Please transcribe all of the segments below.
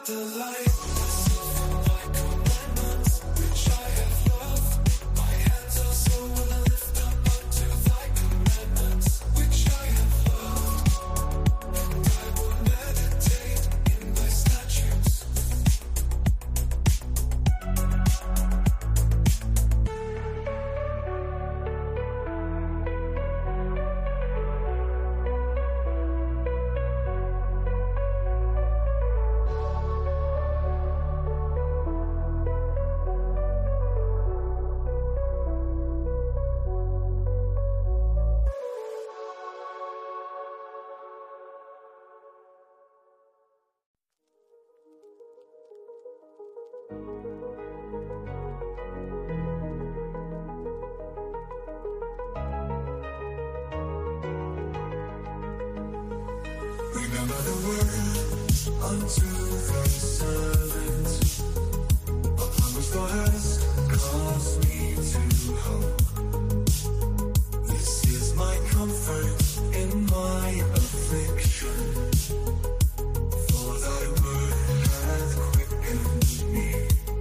Remember the word unto thy servant, upon which thou hast caused me to hope. This is my comfort in my affliction, for thy word hath quickened me.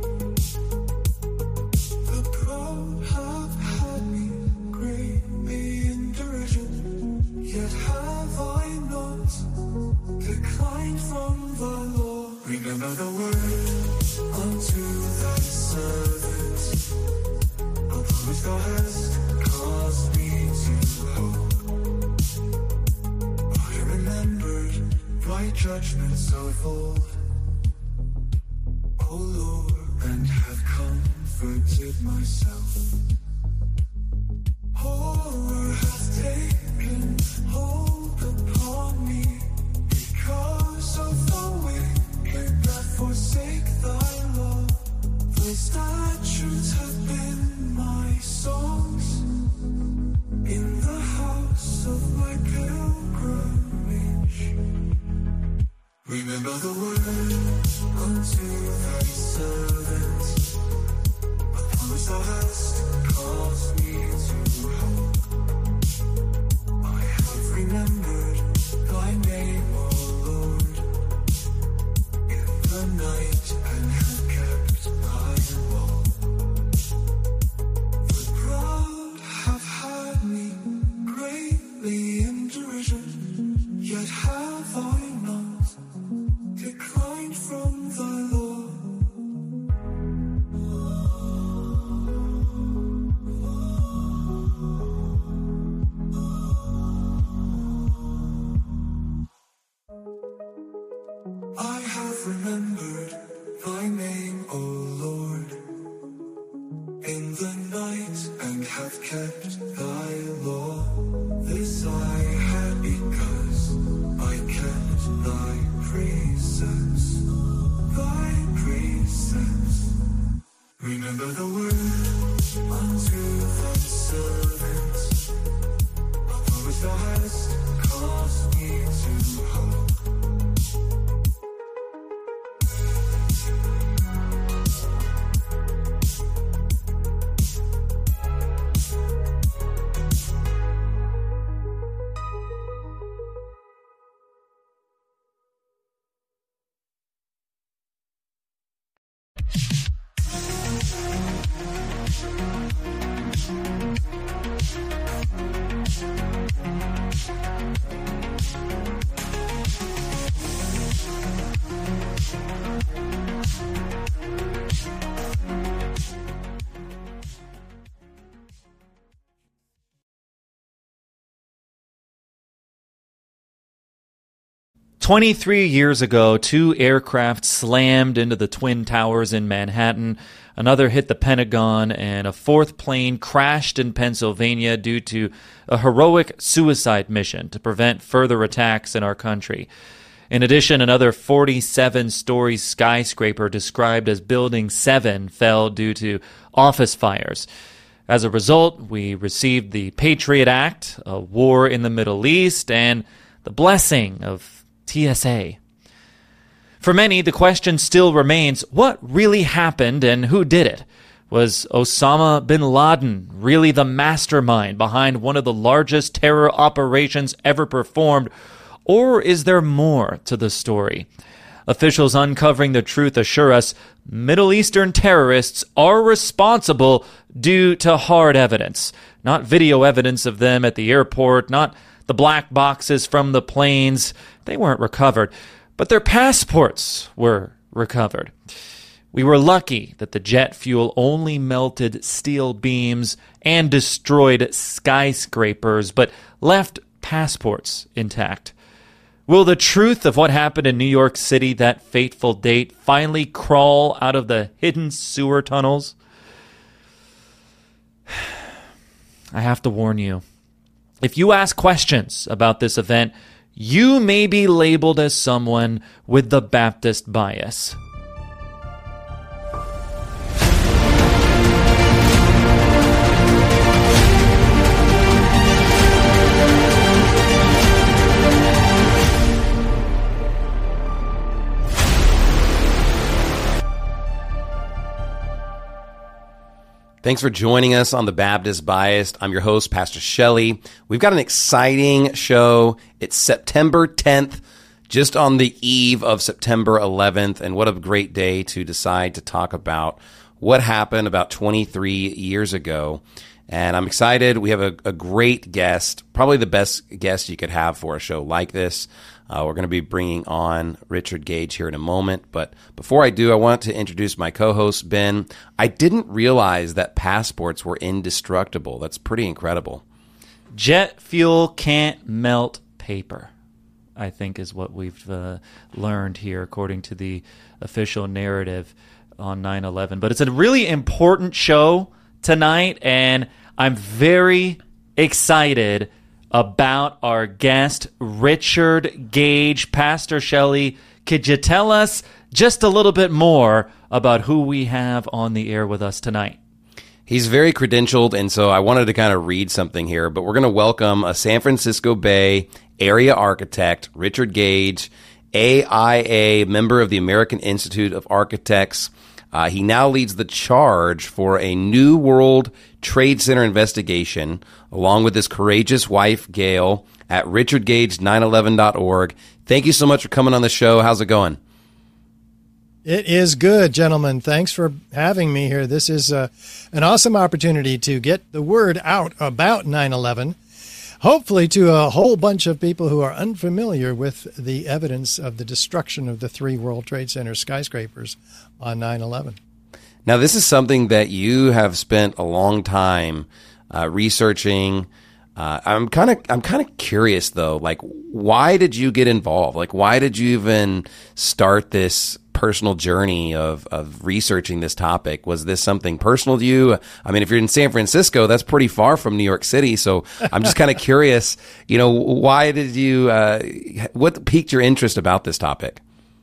The proud have had me greatly in derision, yet have I not declined from the Lord. Remember the word unto thy servant, upon which thou hast caused me to hope. I remembered thy judgments of old, O Lord, and have comforted myself. Horror hath taken hold upon me, because of the wicked that forsake thy law. Thy statutes have been my songs in the house of my pilgrimage. Remember the word unto thy servant, upon which thou hast caused me to hope. I have remembered thy name, O Lord, in the night, and have kept thy law. The proud have had me greatly in derision, yet have I not declined from thy law. I have remembered thy name, O Lord, in the night, and have kept thy law. This I had because I kept thy precepts, thy precepts. Remember the word unto thy servant, upon which thou hast caused me to hope. "23 years ago, 2 aircraft slammed into the Twin Towers in Manhattan, another hit the Pentagon, and a 4th plane crashed in Pennsylvania due to a heroic suicide mission to prevent further attacks in our country. In addition, another 47-story skyscraper described as Building 7 fell due to office fires. As a result, we received the Patriot Act, a war in the Middle East, and the blessing of TSA. For many, the question still remains, what really happened and who did it? Was Osama bin Laden really the mastermind behind one of the largest terror operations ever performed, or is there more to the story? Officials uncovering the truth assure us Middle Eastern terrorists are responsible due to hard evidence, not video evidence of them at the airport, not the black boxes from the planes. They weren't recovered, but their passports were recovered. We were lucky that the jet fuel only melted steel beams and destroyed skyscrapers, but left passports intact. Will the truth of what happened in New York City that fateful date finally crawl out of the hidden sewer tunnels? I have to warn you. If you ask questions about this event, you may be labeled as someone with the Baptist bias. Thanks for joining us on The Baptist Biased. I'm your host, Pastor Shelley. We've got an exciting show. It's September 10th, just on the eve of September 11th, and what a great day to decide to talk about what happened about 23 years ago. And I'm excited. We have a great guest, probably the best guest you could have for a show like this. We're going to be bringing on Richard Gage here in a moment. But before I do, I want to introduce my co-host, Ben. I didn't realize that passports were indestructible. That's pretty incredible. Jet fuel can't melt paper, I think is what we've learned here, according to the official narrative on 9/11. But it's a really important show tonight, and I'm very excited about our guest, Richard Gage. Pastor Shelley, could you tell us just a little bit more about who we have on the air with us tonight? He's very credentialed, and so I wanted to kind of read something here, but we're going to welcome a San Francisco Bay area architect, Richard Gage, AIA, member of the American Institute of Architects. He now leads the charge for a New World Trade Center investigation, along with his courageous wife, Gail, at richardgage911.org. Thank you so much for coming on the show. How's it going? It is good, gentlemen. Thanks for having me here. This is an awesome opportunity to get the word out about 9/11, hopefully to a whole bunch of people who are unfamiliar with the evidence of the destruction of the 3 World Trade Center skyscrapers on 9/11. Now, this is something that you have spent a long time researching. I'm kind of curious though. Like, why did you get involved? Like, why did you even start this personal journey of researching this topic? Was this something personal to you? I mean, if you're in San Francisco, that's pretty far from New York City. So I'm just kind of curious. You know, why did you? What piqued your interest about this topic?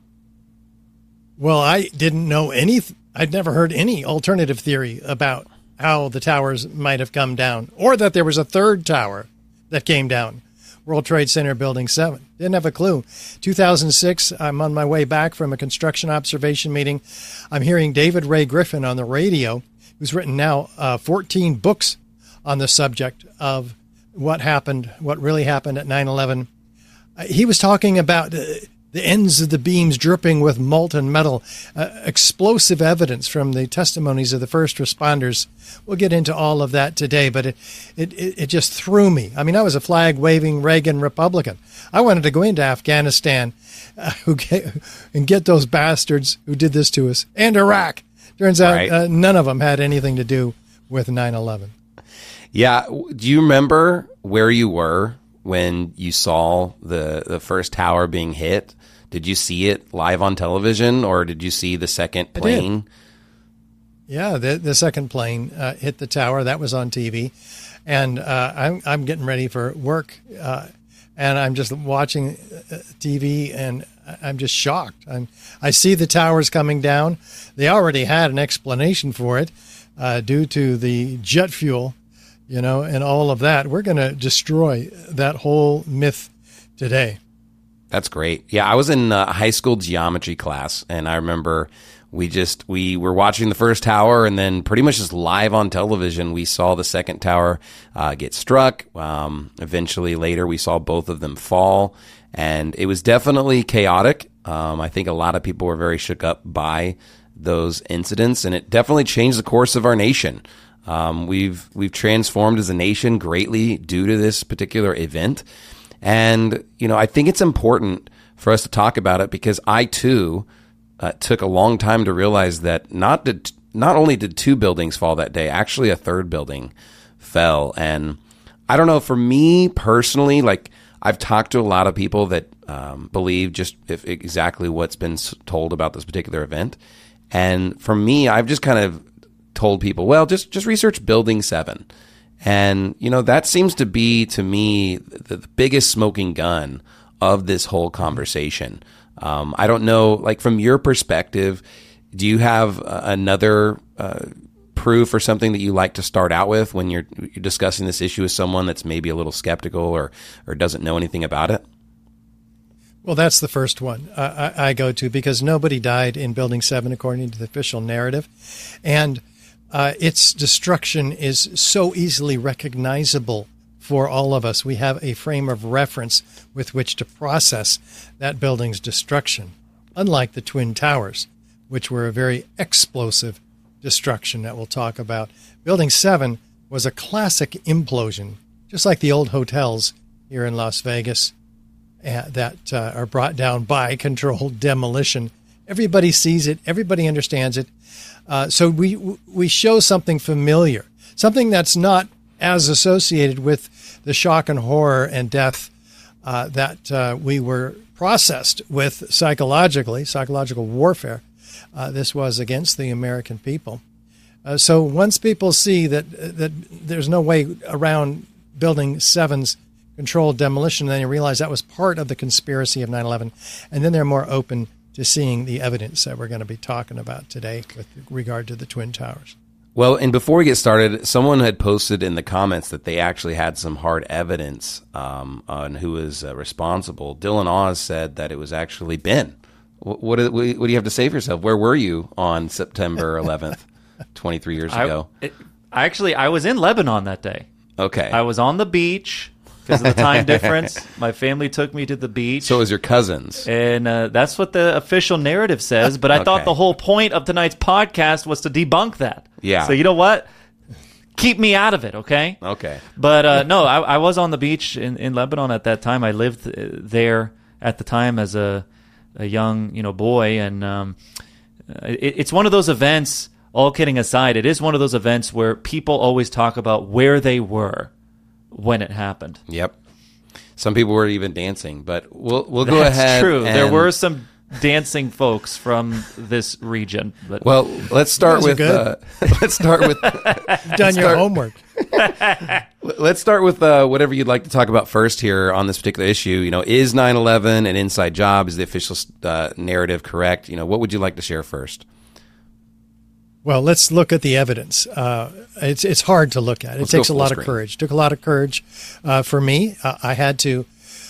Well, I didn't know I'd never heard any alternative theory about how the towers might have come down, or that there was a third tower that came down, World Trade Center Building 7. Didn't have a clue. 2006, I'm on my way back from a construction observation meeting. I'm hearing David Ray Griffin on the radio, who's written now 14 books on the subject of what really happened at 9/11. He was talking about the ends of the beams dripping with molten metal, explosive evidence from the testimonies of the first responders. We'll get into all of that today, but it just threw me. I mean, I was a flag-waving Reagan Republican. I wanted to go into Afghanistan and get those bastards who did this to us, and Iraq. Turns out none of them had anything to do with 9/11. Yeah. Do you remember where you were when you saw the first tower being hit? Did you see it live on television, or did you see the second plane? Yeah, the second plane hit the tower. That was on TV. And I'm getting ready for work, and I'm just watching TV, and I'm just shocked. I see the towers coming down. They already had an explanation for it due to the jet fuel, and all of that. We're going to destroy that whole myth today. That's great. Yeah, I was in high school geometry class, and I remember we were watching the first tower, and then pretty much just live on television, we saw the second tower get struck. Eventually, later, we saw both of them fall, and it was definitely chaotic. I think a lot of people were very shook up by those incidents, and it definitely changed the course of our nation. We've transformed as a nation greatly due to this particular event. And, I think it's important for us to talk about it because I too took a long time to realize that not only did 2 buildings fall that day, actually a 3rd building fell. And I don't know, for me personally, like I've talked to a lot of people that believe just exactly what's been told about this particular event. And for me, I've just kind of told people, well, just research Building 7. And, that seems to be, to me, the biggest smoking gun of this whole conversation. I don't know, like from your perspective, do you have another proof or something that you like to start out with when you're discussing this issue with someone that's maybe a little skeptical or doesn't know anything about it? Well, that's the first one I go to because nobody died in Building 7 according to the official narrative. And its destruction is so easily recognizable for all of us. We have a frame of reference with which to process that building's destruction, unlike the Twin Towers, which were a very explosive destruction that we'll talk about. Building 7 was a classic implosion, just like the old hotels here in Las Vegas that are brought down by controlled demolition. Everybody sees it. Everybody understands it. So we show something familiar, something that's not as associated with the shock and horror and death that we were processed with psychological warfare. This was against the American people. So once people see that there's no way around Building 7's controlled demolition, then you realize that was part of the conspiracy of 9/11, and then they're more open to seeing the evidence that we're going to be talking about today with regard to the Twin Towers. Well, and before we get started, someone had posted in the comments that they actually had some hard evidence on who was responsible. Dylan Oz said that it was actually Ben. What do you have to say for yourself? Where were you on September 11th, 23 years ago? I was in Lebanon that day. Okay. I was on the beach. Because of the time difference, my family took me to the beach. So it was your cousins. And that's what the official narrative says. But I thought the whole point of tonight's podcast was to debunk that. Yeah. So you know what? Keep me out of it, okay? Okay. But no, I was on the beach in Lebanon at that time. I lived there at the time as a young boy. And it's one of those events, all kidding aside, it is one of those events where people always talk about where they were when it happened. Yep. Some people were even dancing, but we'll go ahead. That's true. There were some dancing folks from this region. But well, let's start with done your homework. Let's start with whatever you'd like to talk about first here on this particular issue. Is 9/11 an inside job? Is the official narrative correct? What would you like to share first? Well, let's look at the evidence. It's hard to look at. It takes a lot of courage. It took a lot of courage for me. I had to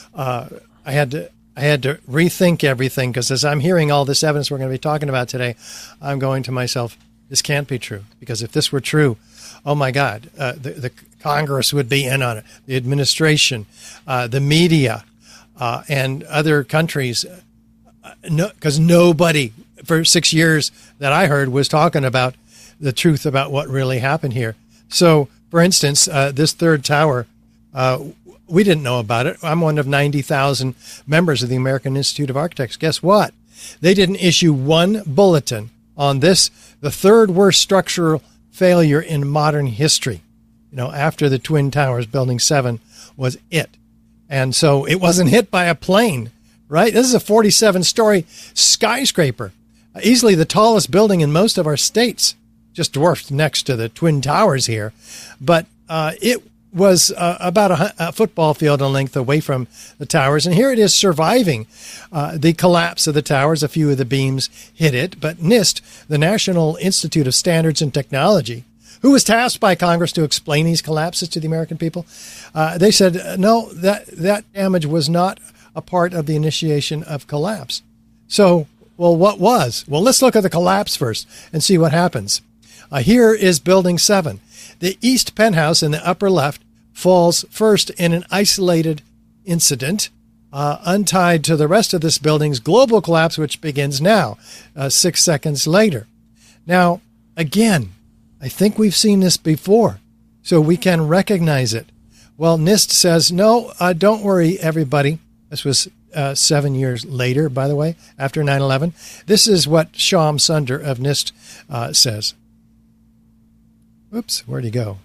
rethink everything because as I'm hearing all this evidence we're going to be talking about today, I'm going to myself, this can't be true. Because if this were true, oh my God, the Congress would be in on it, the administration, the media, and other countries, because nobody for 6 years that I heard was talking about the truth about what really happened here. So, for instance, this third tower, we didn't know about it. I'm one of 90,000 members of the American Institute of Architects. Guess what? They didn't issue one bulletin on this, the third worst structural failure in modern history. After the Twin Towers, Building 7 was it. And so it wasn't hit by a plane, right? This is a 47-story skyscraper. Easily the tallest building in most of our states, just dwarfed next to the Twin Towers here. But it was about a football field in length away from the towers. And here it is surviving the collapse of the towers. A few of the beams hit it. But NIST, the National Institute of Standards and Technology, who was tasked by Congress to explain these collapses to the American people, they said, no, that damage was not a part of the initiation of collapse. So, well, what was? Well, let's look at the collapse first and see what happens. Here is Building 7. The east penthouse in the upper left falls first in an isolated incident. untied to the rest of this building's global collapse, which begins now, 6 seconds later. Now, again, I think we've seen this before, so we can recognize it. Well, NIST says, no, don't worry, everybody. This was 7 years later, by the way, after 9/11. This is what Shyam Sunder of NIST says. Oops, where'd he go?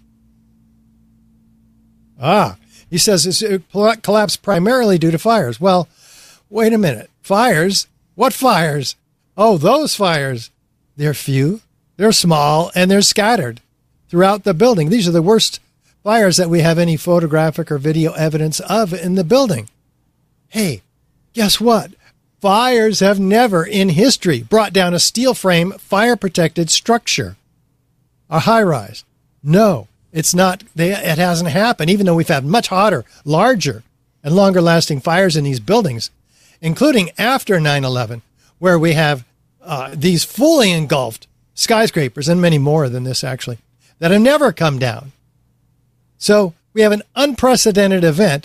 He says it collapsed primarily due to fires. Well, wait a minute. Fires? What fires? Oh, those fires. They're few, they're small, and they're scattered throughout the building. These are the worst fires that we have any photographic or video evidence of in the building. Hey, guess what? Fires have never in history brought down a steel frame, fire-protected structure. A high-rise. No, it's not. It hasn't happened, even though we've had much hotter, larger, and longer-lasting fires in these buildings, including after 9/11, where we have these fully engulfed skyscrapers, and many more than this, actually, that have never come down. So we have an unprecedented event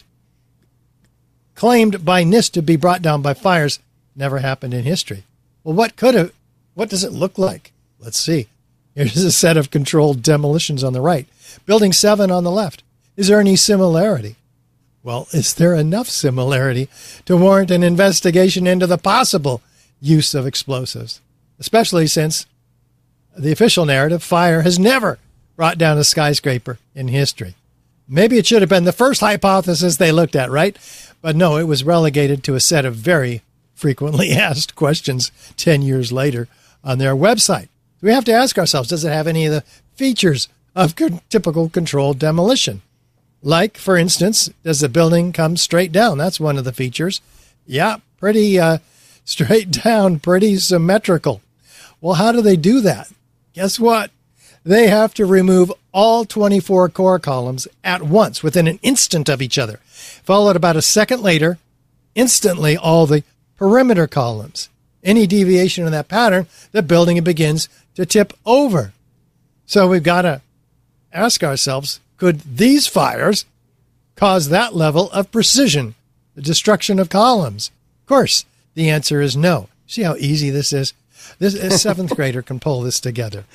claimed by NIST to be brought down by fires. Never happened in history. Well, what does it look like? Let's see. Here's a set of controlled demolitions on the right. Building 7 on the left. Is there any similarity? Well, is there enough similarity to warrant an investigation into the possible use of explosives? Especially since the official narrative, fire has never brought down a skyscraper in history. Maybe it should have been the first hypothesis they looked at, right? But no, it was relegated to a set of very frequently asked questions 10 years later on their website. We have to ask ourselves, does it have any of the features of typical controlled demolition? Like, for instance, does the building come straight down? That's one of the features. Yeah, pretty straight down, pretty symmetrical. Well, how do they do that? Guess what? They have to remove all 24 core columns at once, within an instant of each other. Followed about a second later, instantly all the perimeter columns. Any deviation in that pattern, the building begins to tip over. So we've got to ask ourselves, could these fires cause that level of precision, the destruction of columns? Of course, the answer is no. See how easy this is? A seventh grader can pull this together.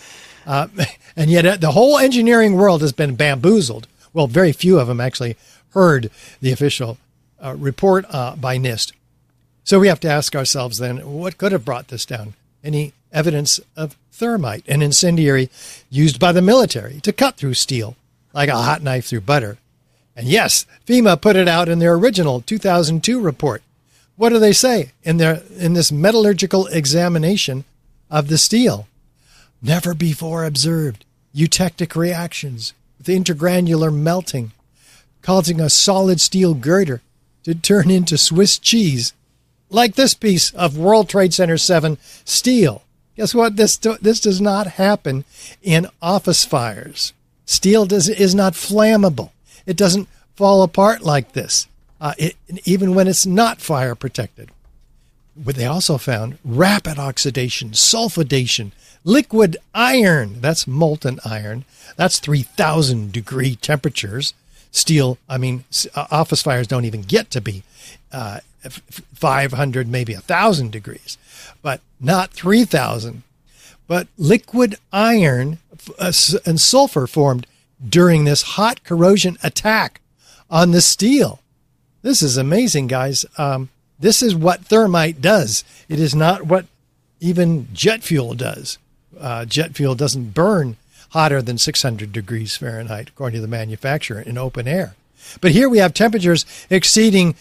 And yet the whole engineering world has been bamboozled. Well, very few of them actually heard the official report by NIST. So we have to ask ourselves then, what could have brought this down? Any evidence of thermite, an incendiary used by the military to cut through steel, like a hot knife through butter? And yes, FEMA put it out in their original 2002 report. What do they say in this metallurgical examination of the steel? Never before observed eutectic reactions with intergranular melting, causing a solid steel girder to turn into Swiss cheese, like this piece of World Trade Center 7 steel. Guess what? This does not happen in office fires. Steel is not flammable. It doesn't fall apart like this, even when it's not fire protected. But they also found rapid oxidation, sulfidation, liquid iron. That's molten iron. That's 3,000 degree temperatures. Steel, office fires don't even get to be 500, maybe 1,000 degrees, but not 3,000. But liquid iron and sulfur formed during this hot corrosion attack on the steel. This is amazing, guys. This is what thermite does. It is not what even jet fuel does. Jet fuel doesn't burn hotter than 600 degrees Fahrenheit, according to the manufacturer, in open air. But here we have temperatures exceeding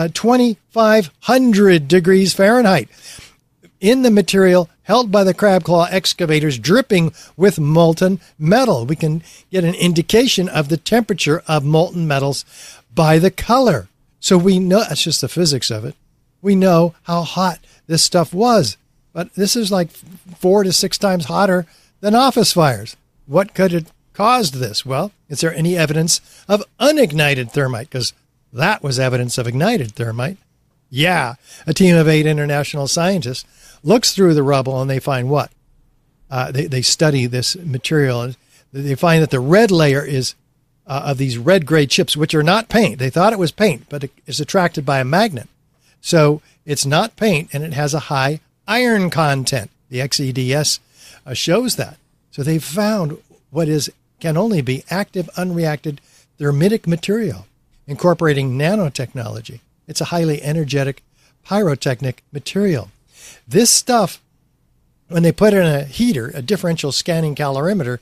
2,500 degrees Fahrenheit in the material held by the crab claw excavators, dripping with molten metal. We can get an indication of the temperature of molten metals by the color. So we know, that's just the physics of it. We know how hot this stuff was. But this is like 4 to 6 times hotter than office fires. What could have caused this? Well, is there any evidence of unignited thermite? Because that was evidence of ignited thermite. Yeah, a team of 8 international scientists looks through the rubble and they find what? They study this material and they find that the red layer is of these red-gray chips, which are not paint. They thought it was paint, but it is attracted by a magnet. So it's not paint, and it has a high iron content. The XEDS shows that. So they found what can only be active, unreacted thermitic material, incorporating nanotechnology. It's a highly energetic pyrotechnic material. This stuff, when they put it in a heater, a differential scanning calorimeter,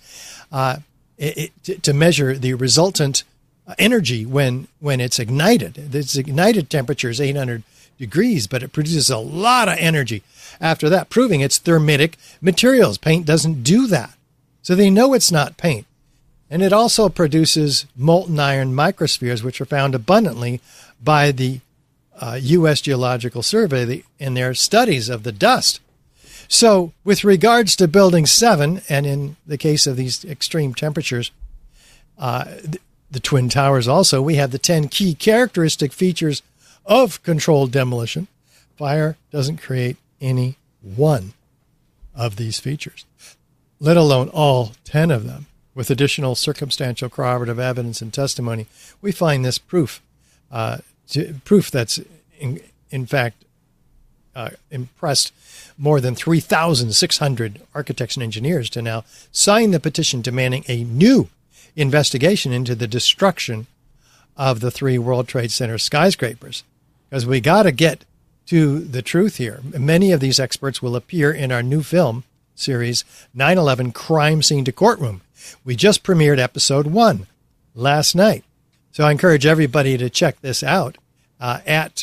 to measure the resultant energy when it's ignited. Its ignited temperature is 800 degrees, but it produces a lot of energy after that, proving it's thermitic materials. Paint doesn't do that. So they know it's not paint. And it also produces molten iron microspheres, which are found abundantly by the U.S. Geological Survey in their studies of the dust. So with regards to Building 7, and in the case of these extreme temperatures, the Twin Towers also, we have the 10 key characteristic features of controlled demolition. Fire doesn't create any one of these features, let alone all 10 of them. With additional circumstantial corroborative evidence and testimony, we find this proof that's in fact impressed more than 3,600 architects and engineers to now sign the petition demanding a new investigation into the destruction of the 3 World Trade Center skyscrapers. Because we got to get to the truth here. Many of these experts will appear in our new film series, 9/11 Crime Scene to Courtroom. We just premiered episode 1 last night. So I encourage everybody to check this out at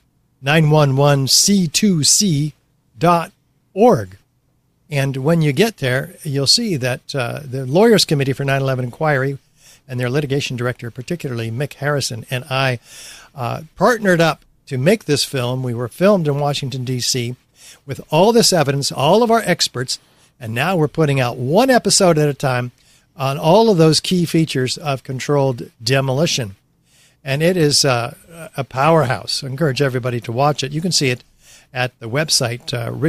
911c2c.org. And when you get there, you'll see that the Lawyers Committee for 9/11 Inquiry and their litigation director, particularly Mick Harrison, and I partnered up to make this film. We were filmed in Washington, D.C. with all this evidence, all of our experts, and now we're putting out one episode at a time on all of those key features of controlled demolition. And it is a powerhouse. I encourage everybody to watch it. You can see it at the website,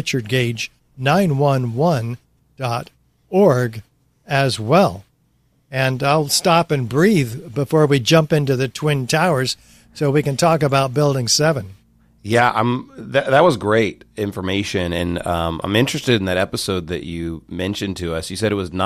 richardgage911.org as well. And I'll stop and breathe before we jump into the Twin Towers so we can talk about Building 7. Yeah, that was great information, and I'm interested in that episode that you mentioned to us. You said it was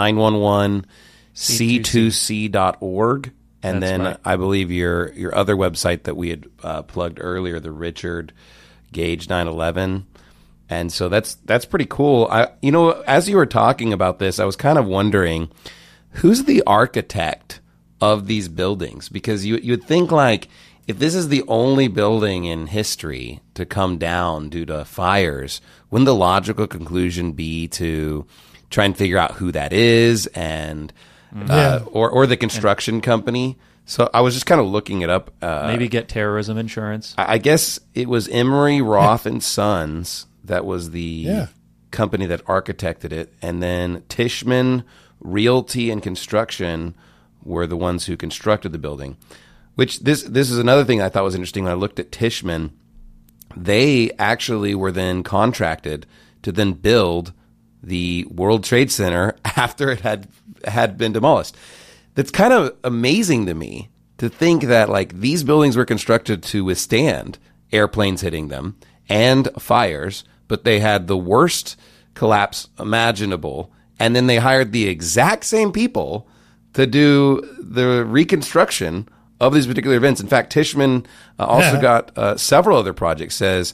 911c2c.org, and That's then right. I believe your other website that we had plugged earlier, the Richard Gage 911. And so that's pretty cool. As you were talking about this, I was kind of wondering, who's the architect of these buildings? Because you would think, like, if this is the only building in history to come down due to fires, wouldn't the logical conclusion be to try and figure out who that is and or the construction company? So I was just kind of looking it up. Maybe get terrorism insurance. I guess it was Emery, Roth and Sons that was the company that architected it, and then Tishman Realty and Construction were the ones who constructed the building. Which this is another thing I thought was interesting when I looked at Tishman. They actually were then contracted to then build the World Trade Center after it had been demolished. That's kind of amazing to me to think that, like, these buildings were constructed to withstand airplanes hitting them and fires, but they had the worst collapse imaginable, and then they hired the exact same people to do the reconstruction of these particular events. In fact, Tishman also got several other projects. Says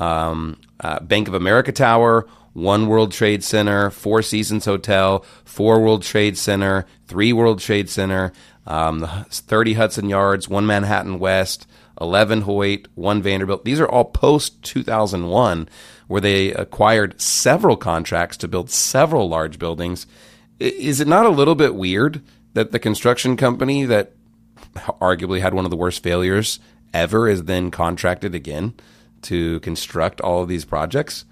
Bank of America Tower, One World Trade Center, Four Seasons Hotel, 4 World Trade Center, 3 World Trade Center, 30 Hudson Yards, 1 Manhattan West, 11 Hoyt, 1 Vanderbilt. These are all post-2001, where they acquired several contracts to build several large buildings. Is it not a little bit weird that the construction company that arguably had one of the worst failures ever is then contracted again to construct all of these projects?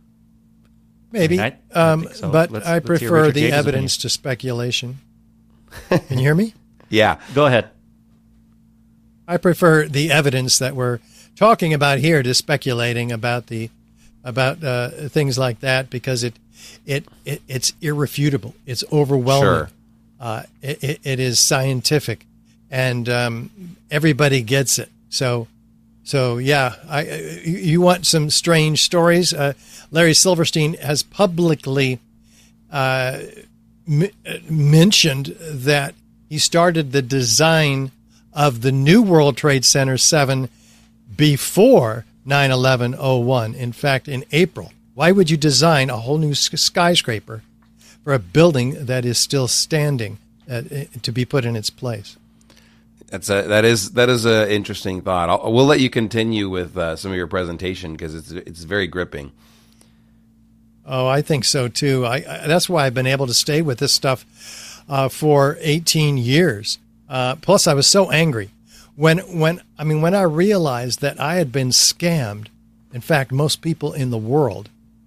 Maybe, I think so. but Let's I hear prefer Richard the Gage's evidence to speculation. Can you hear me? Yeah. Go ahead. I prefer the evidence that we're talking about here to speculating about things like that, because it's irrefutable. It's overwhelming. Sure. It is scientific, and everybody gets it. So So, yeah, you want some strange stories? Larry Silverstein has publicly mentioned that he started the design of the new World Trade Center 7 before 9/11/01. In fact, in April. Why would you design a whole new skyscraper for a building that is still standing to be put in its place? That is an interesting thought. We'll let you continue with some of your presentation because it's very gripping. Oh, I think so too. That's why I've been able to stay with this stuff for 18 years. Plus, I was so angry when I realized that I had been scammed. In fact, most people in the world,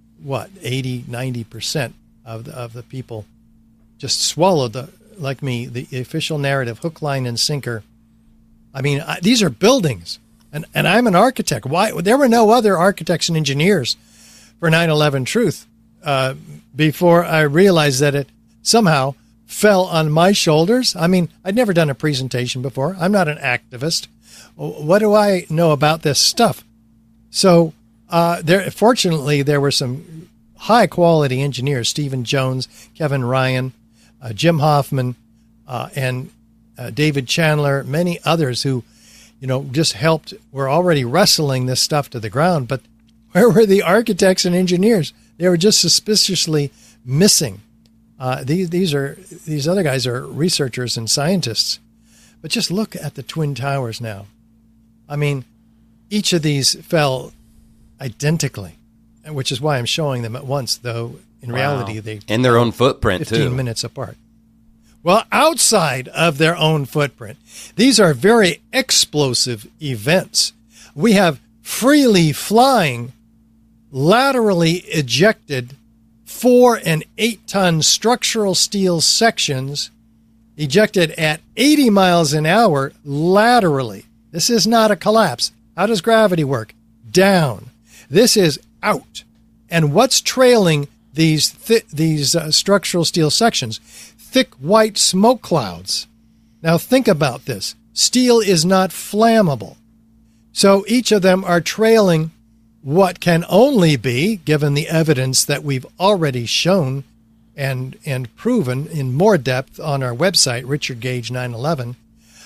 80-90% of the people just swallowed like me, the official narrative, hook, line, and sinker. I mean, these are buildings, and I'm an architect. Why? There were no other architects and engineers for 9/11 Truth before I realized that it somehow fell on my shoulders. I mean, I'd never done a presentation before. I'm not an activist. What do I know about this stuff? So fortunately, there were some high-quality engineers, Stephen Jones, Kevin Ryan, Jim Hoffman, and David Chandler, many others who, just helped. Were already wrestling this stuff to the ground. But where were the architects and engineers? They were just suspiciously missing. These other guys are researchers and scientists. But just look at the Twin Towers now. I mean, each of these fell identically, which is why I'm showing them at once, though in reality they in their own footprint 15 minutes apart. Well, outside of their own footprint, these are very explosive events. We have freely flying, laterally ejected 4 and 8 ton structural steel sections ejected at 80 miles an hour laterally. This is not a collapse. How does gravity work? Down. This is out. And what's trailing these structural steel sections? Thick white smoke clouds. Now think about this. Steel is not flammable. So each of them are trailing what can only be, given the evidence that we've already shown and proven in more depth on our website, Richard Gage 9/11,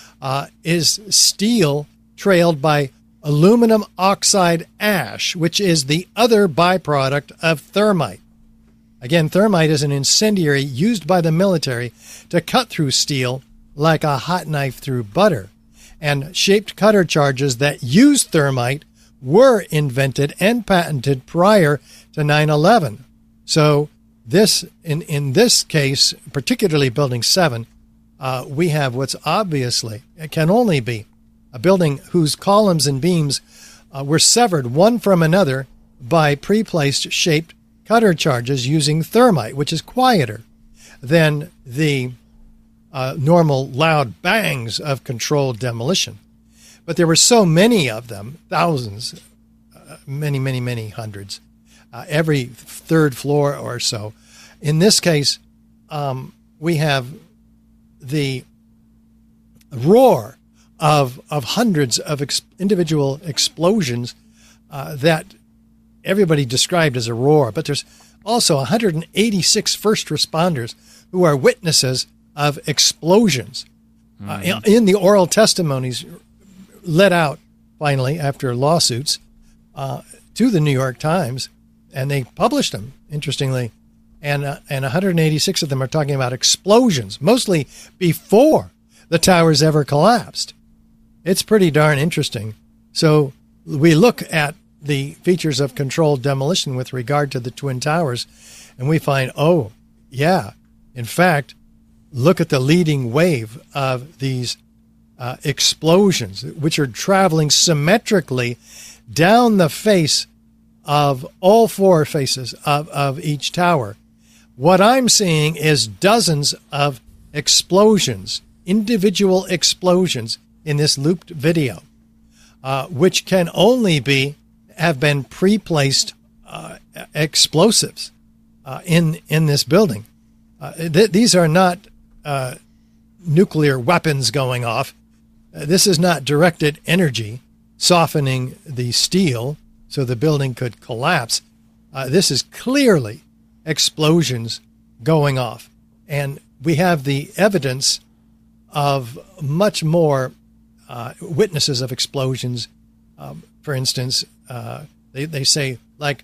is steel trailed by aluminum oxide ash, which is the other byproduct of thermite. Again, thermite is an incendiary used by the military to cut through steel like a hot knife through butter. And shaped cutter charges that use thermite were invented and patented prior to 9/11. So this, in this case, particularly Building 7, we have what's obviously, it can only be, a building whose columns and beams were severed one from another by pre-placed shaped cutter charges using thermite, which is quieter than the normal loud bangs of controlled demolition. But there were so many of them, thousands, many hundreds, every third floor or so. In this case, we have the roar of hundreds of individual explosions that everybody described as a roar, but there's also 186 first responders who are witnesses of explosions. In the oral testimonies let out finally after lawsuits to the New York Times, and they published them, interestingly, and 186 of them are talking about explosions, mostly before the towers ever collapsed. It's pretty darn interesting. So we look at the features of controlled demolition with regard to the Twin Towers, and we find, oh, yeah, in fact, look at the leading wave of these explosions, which are traveling symmetrically down the face of all 4 faces of each tower. What I'm seeing is dozens of explosions, individual explosions in this looped video, which can only have been pre-placed explosives in this building. These are not nuclear weapons going off. This is not directed energy. softening the steel so the building could collapse. This is clearly explosions going off. And we have the evidence of much more witnesses of explosions. For instance, they say, like,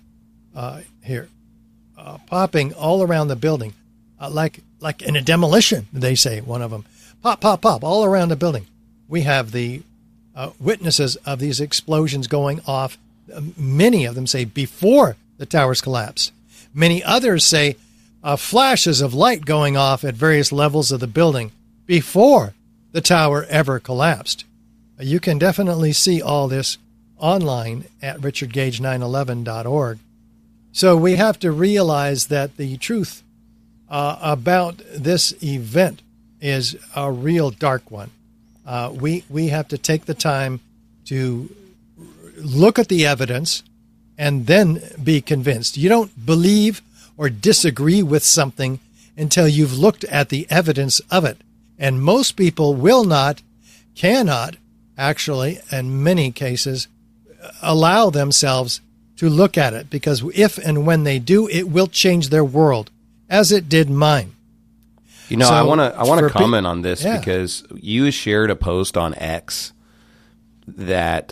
popping all around the building, like in a demolition, they say, one of them. Pop, pop, pop, all around the building. We have the witnesses of these explosions going off. Many of them say before the towers collapsed. Many others say flashes of light going off at various levels of the building before the tower ever collapsed. You can definitely see all this online at richardgage911.org. So we have to realize that the truth about this event is a real dark one. We have to take the time to look at the evidence and then be convinced. You don't believe or disagree with something until you've looked at the evidence of it. And most people will not, cannot, actually, in many cases, allow themselves to look at it, because if and when they do, it will change their world, as it did mine. You know, So, I want to comment on this yeah. because you shared a post on X that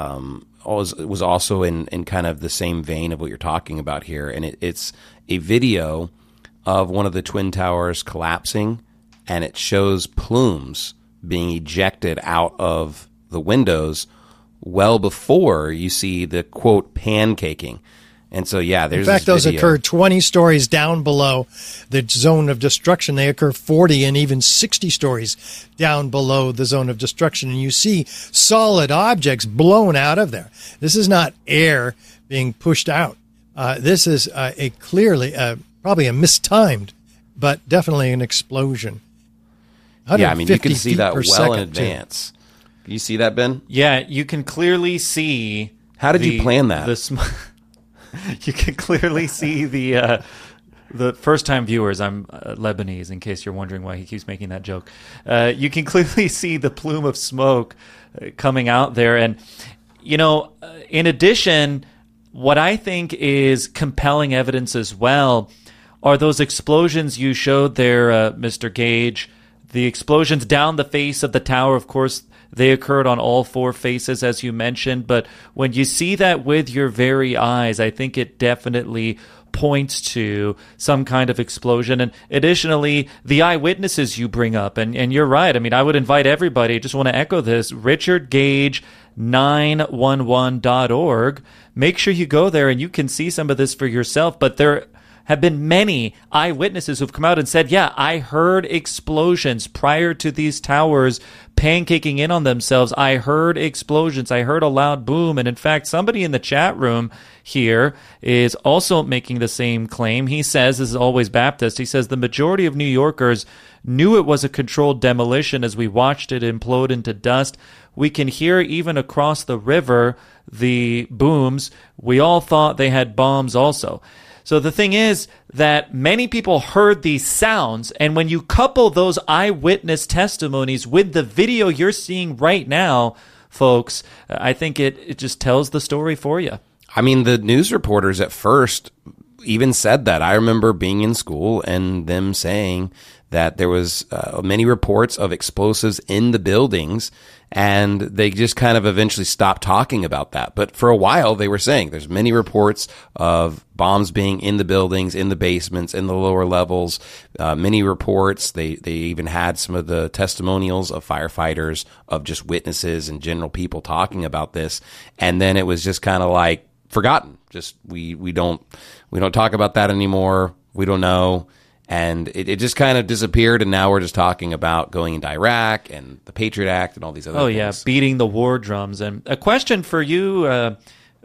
was also in kind of the same vein of what you're talking about here, and it's a video of one of the Twin Towers collapsing, and it shows plumes being ejected out of the windows well before you see the, quote, pancaking. And so, yeah, there's In fact, this those video. occur 20 stories down below the zone of destruction. They occur 40 and even 60 stories down below the zone of destruction. And you see solid objects blown out of there. This is not air being pushed out. This is a clearly, probably a mistimed, but definitely an explosion. Yeah, I mean, you can 150 see feet that per well in second, too. advance. You see that, Ben? Yeah, you can clearly see. How did you plan that? You can clearly see the first-time viewers. I'm Lebanese, in case you're wondering why he keeps making that joke. You can clearly see the plume of smoke coming out there. And, you know, in addition, what I think is compelling evidence as well are those explosions you showed there, Mr. Gage. The explosions down the face of the tower, of course, they occurred on all four faces, as you mentioned. But when you see that with your very eyes, I think it definitely points to some kind of explosion. And additionally, the eyewitnesses you bring up, and you're right. I mean, I would invite everybody, just want to echo this, richardgage911.org. Make sure you go there and you can see some of this for yourself. But there have been many eyewitnesses who've come out and said, yeah, I heard explosions prior to these towers pancaking in on themselves. I heard explosions. I heard a loud boom. And in fact, somebody in the chat room here is also making the same claim. He says, this is Always Baptist, he says, the majority of New Yorkers knew it was a controlled demolition as we watched it implode into dust. We can hear even across the river the booms. We all thought they had bombs also. So the thing is that many people heard these sounds, and when you couple those eyewitness testimonies with the video you're seeing right now, folks, I think it just tells the story for you. I mean, the news reporters at first even said that. I remember being in school and them saying that there was many reports of explosives in the buildings, and they just kind of eventually stopped talking about that. But for a while, they were saying there's many reports of bombs being in the buildings, in the basements, in the lower levels. Many reports. They even had some of the testimonials of firefighters, of just witnesses and general people talking about this. And then it was just kind of like forgotten. Just we don't talk about that anymore. We don't know. And it just kind of disappeared, and now we're just talking about going into Iraq and the Patriot Act and all these other things. Oh, yeah, beating the war drums. And a question for you,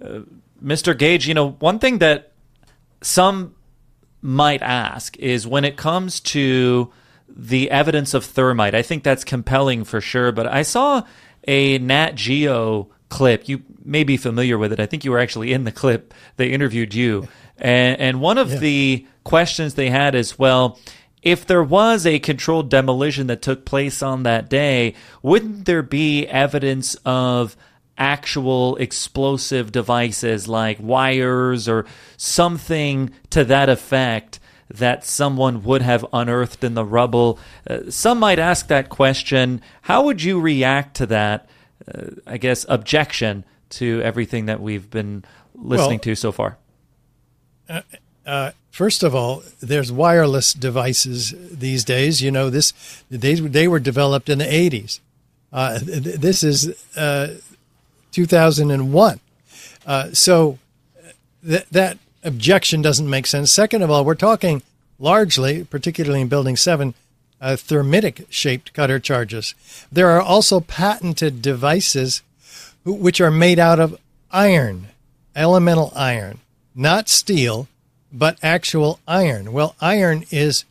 Mr. Gage, you know, one thing that some might ask is when it comes to the evidence of thermite, I think that's compelling for sure, but I saw a Nat Geo clip. You may be familiar with it. I think you were actually in the clip. They interviewed you. And one of the questions they had is, well, if there was a controlled demolition that took place on that day, wouldn't there be evidence of actual explosive devices like wires or something to that effect that someone would have unearthed in the rubble. Some might ask that question. How would you react to that, objection to everything that we've been listening to so far? First of all, there's wireless devices these days. You know, they were developed in the 80s. This is 2001. So that objection doesn't make sense. Second of all, we're talking largely, particularly in Building 7, thermitic-shaped cutter charges. There are also patented devices which are made out of iron, elemental iron, not steel, but actual iron. Well, iron is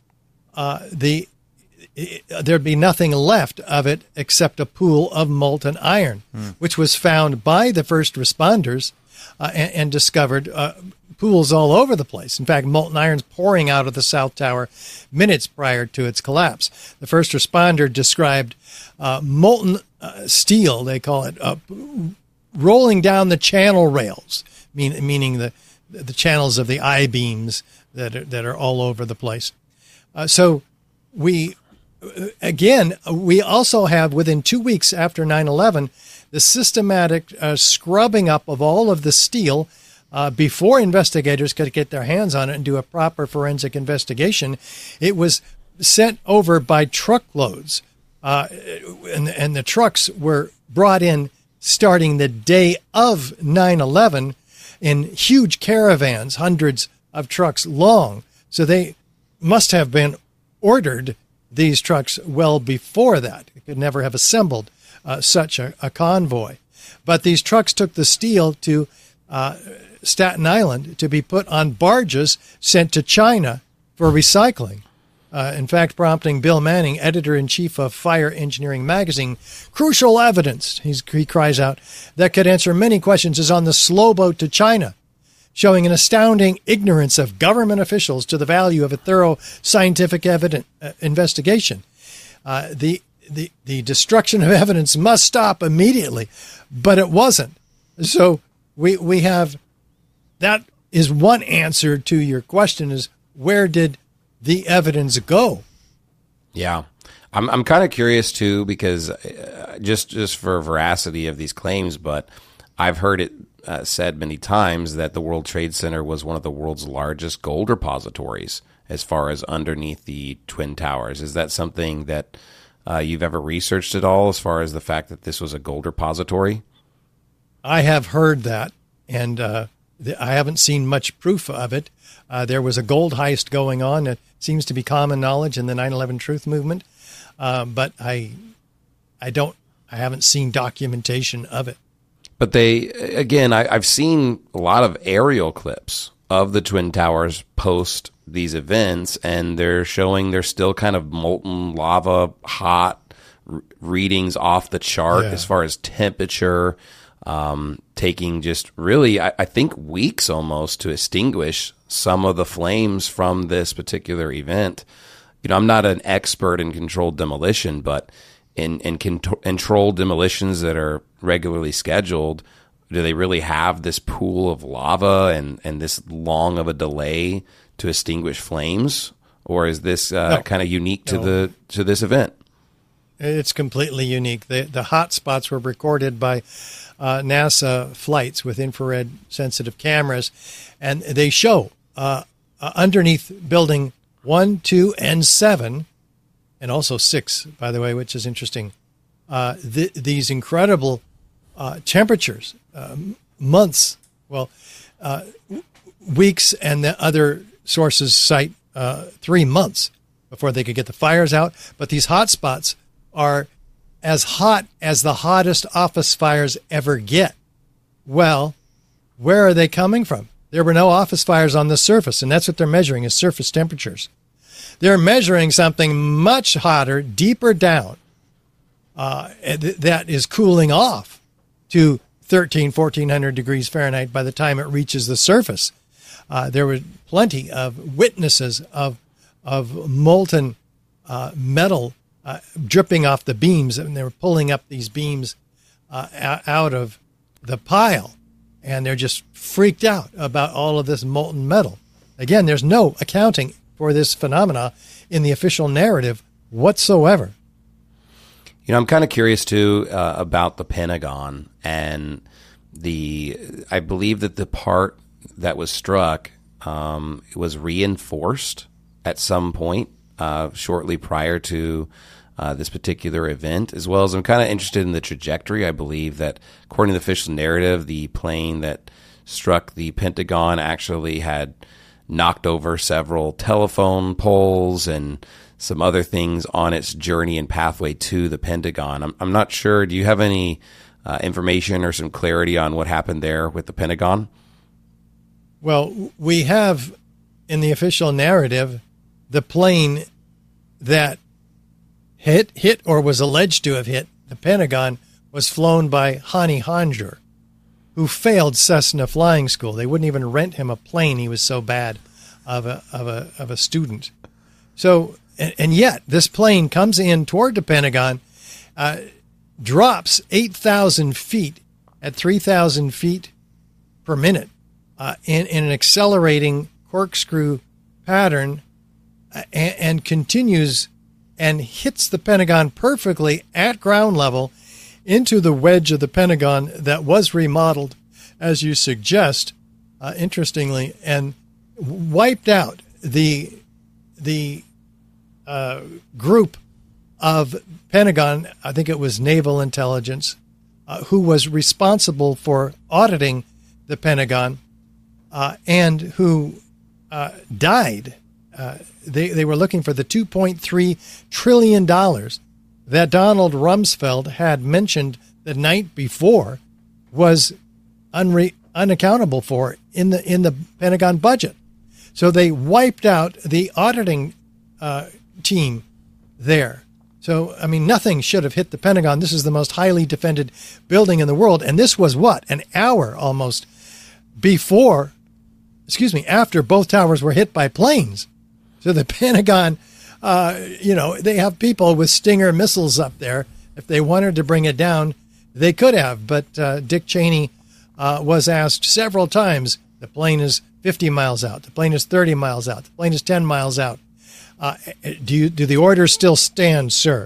there'd be nothing left of it except a pool of molten iron, which was found by the first responders and discovered pools all over the place. In fact, molten iron's pouring out of the South Tower minutes prior to its collapse. The first responder described molten steel, they call it, rolling down the channel rails, meaning the channels of the I-beams that are all over the place. So we also have, within 2 weeks after 9/11, the systematic scrubbing up of all of the steel before investigators could get their hands on it and do a proper forensic investigation. It was sent over by truckloads, and the trucks were brought in starting the day of 9/11 in huge caravans, hundreds of trucks long. So they must have been ordered, these trucks, well before that. It could never have assembled such a convoy. But these trucks took the steel to Staten Island to be put on barges sent to China for recycling. In fact, prompting Bill Manning, editor-in-chief of Fire Engineering magazine, crucial evidence, he cries out, that could answer many questions is on the slow boat to China, showing an astounding ignorance of government officials to the value of a thorough scientific investigation. The destruction of evidence must stop immediately, but it wasn't. So we have, that is one answer to your question, is where did the evidence go? Yeah. I'm kind of curious too, because just for veracity of these claims, but I've heard it said many times that the World Trade Center was one of the world's largest gold repositories as far as underneath the Twin Towers. Is that something that you've ever researched at all, as far as the fact that this was a gold repository? I have heard that, and I haven't seen much proof of it. There was a gold heist going on. It seems to be common knowledge in the 9/11 Truth Movement, but I haven't seen documentation of it. But I've seen a lot of aerial clips of the Twin Towers post these events, and they're showing there's still kind of molten lava, hot readings off the chart as far as temperature, taking just really, I think, weeks almost to extinguish some of the flames from this particular event. You know, I'm not an expert in controlled demolition, but in controlled demolitions that are regularly scheduled, do they really have this pool of lava and this long of a delay to extinguish flames, or is this kind of unique to this event? It's completely unique. The hot spots were recorded by NASA flights with infrared sensitive cameras, and they show underneath building 1, 2, and 7, and also 6, by the way, which is interesting, these incredible temperatures, months, weeks, and the other sources cite 3 months before they could get the fires out. But these hot spots are as hot as the hottest office fires ever get. Well, where are they coming from? There were no office fires on the surface, and that's what they're measuring, is surface temperatures. They're measuring something much hotter, deeper down, that is cooling off to 1,400 degrees Fahrenheit by the time it reaches the surface. There were plenty of witnesses of molten metal dripping off the beams, and they were pulling up these beams out of the pile, and they're just freaked out about all of this molten metal. Again, there's no accounting for this phenomena in the official narrative whatsoever. You know, I'm kind of curious too about the Pentagon, and I believe that the part that was struck was reinforced at some point shortly prior to this particular event, as well as I'm kind of interested in the trajectory. I believe that according to the official narrative, the plane that struck the Pentagon actually had knocked over several telephone poles and some other things on its journey and pathway to the Pentagon. I'm not sure. Do you have any information or some clarity on what happened there with the Pentagon? Well, we have in the official narrative the plane that hit or was alleged to have hit the Pentagon was flown by Hani Hanjour, who failed Cessna flying school. They wouldn't even rent him a plane. He was so bad of a student. So, and yet this plane comes in toward the Pentagon, drops 8,000 feet at 3,000 feet per minute in an accelerating corkscrew pattern, and continues and hits the Pentagon perfectly at ground level into the wedge of the Pentagon that was remodeled, as you suggest, interestingly, and wiped out the group of Pentagon, I think it was Naval Intelligence, who was responsible for auditing the Pentagon and who died. They were looking for the $2.3 trillion that Donald Rumsfeld had mentioned the night before was unaccountable for in the Pentagon budget. So they wiped out the auditing team there. So, I mean, nothing should have hit the Pentagon. This is the most highly defended building in the world. And this was what? An hour almost after both towers were hit by planes. So the Pentagon, they have people with Stinger missiles up there. If they wanted to bring it down, they could have. But Dick Cheney was asked several times, the plane is 50 miles out. The plane is 30 miles out. The plane is 10 miles out. Do the orders still stand, sir?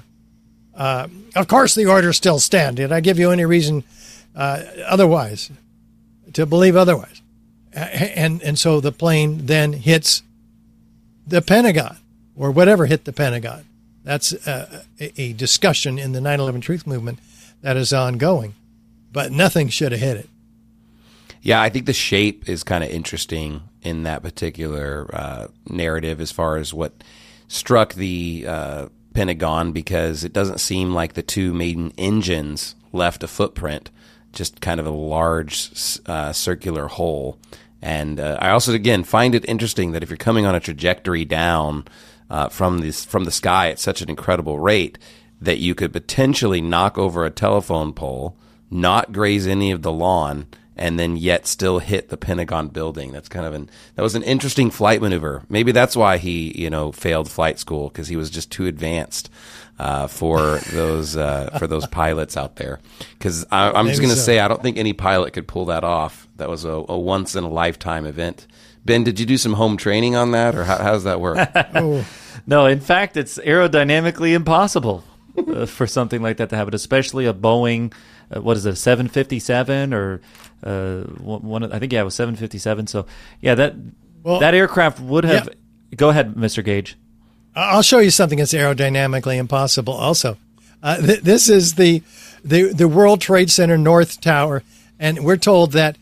Of course the orders still stand. Did I give you any reason otherwise, to believe otherwise? And so the plane then hits the Pentagon, or whatever hit the Pentagon. That's a discussion in the 9/11 Truth Movement that is ongoing. But nothing should have hit it. Yeah, I think the shape is kind of interesting in that particular narrative as far as what struck the Pentagon, because it doesn't seem like the two main engines left a footprint, just kind of a large circular hole. And I also, again, find it interesting that if you're coming on a trajectory down from the sky at such an incredible rate, that you could potentially knock over a telephone pole, not graze any of the lawn, and then yet still hit the Pentagon building. That's that was an interesting flight maneuver. Maybe that's why he, failed flight school, because he was just too advanced for those pilots out there. Because I'm just going to say, I don't think any pilot could pull that off. That was a once in a lifetime event. Ben, did you do some home training on that, or how does that work? No, in fact, it's aerodynamically impossible for something like that to happen, especially a Boeing. What is it, 757 or one? I think it was 757. So yeah, that aircraft would have. Yeah. Go ahead, Mr. Gage. I'll show you something that's aerodynamically impossible. Also, this is the World Trade Center North Tower, and we're told that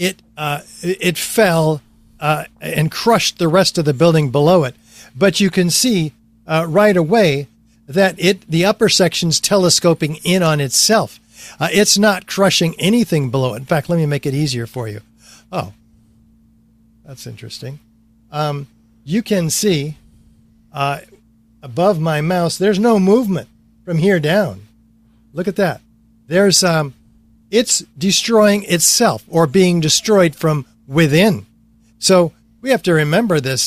it fell and crushed the rest of the building below it. But you can see right away that the upper section's telescoping in on itself. It's not crushing anything below it. In fact, let me make it easier for you. Oh, that's interesting. You can see above my mouse, there's no movement from here down. Look at that. There's it's destroying itself, or being destroyed from within. So we have to remember this.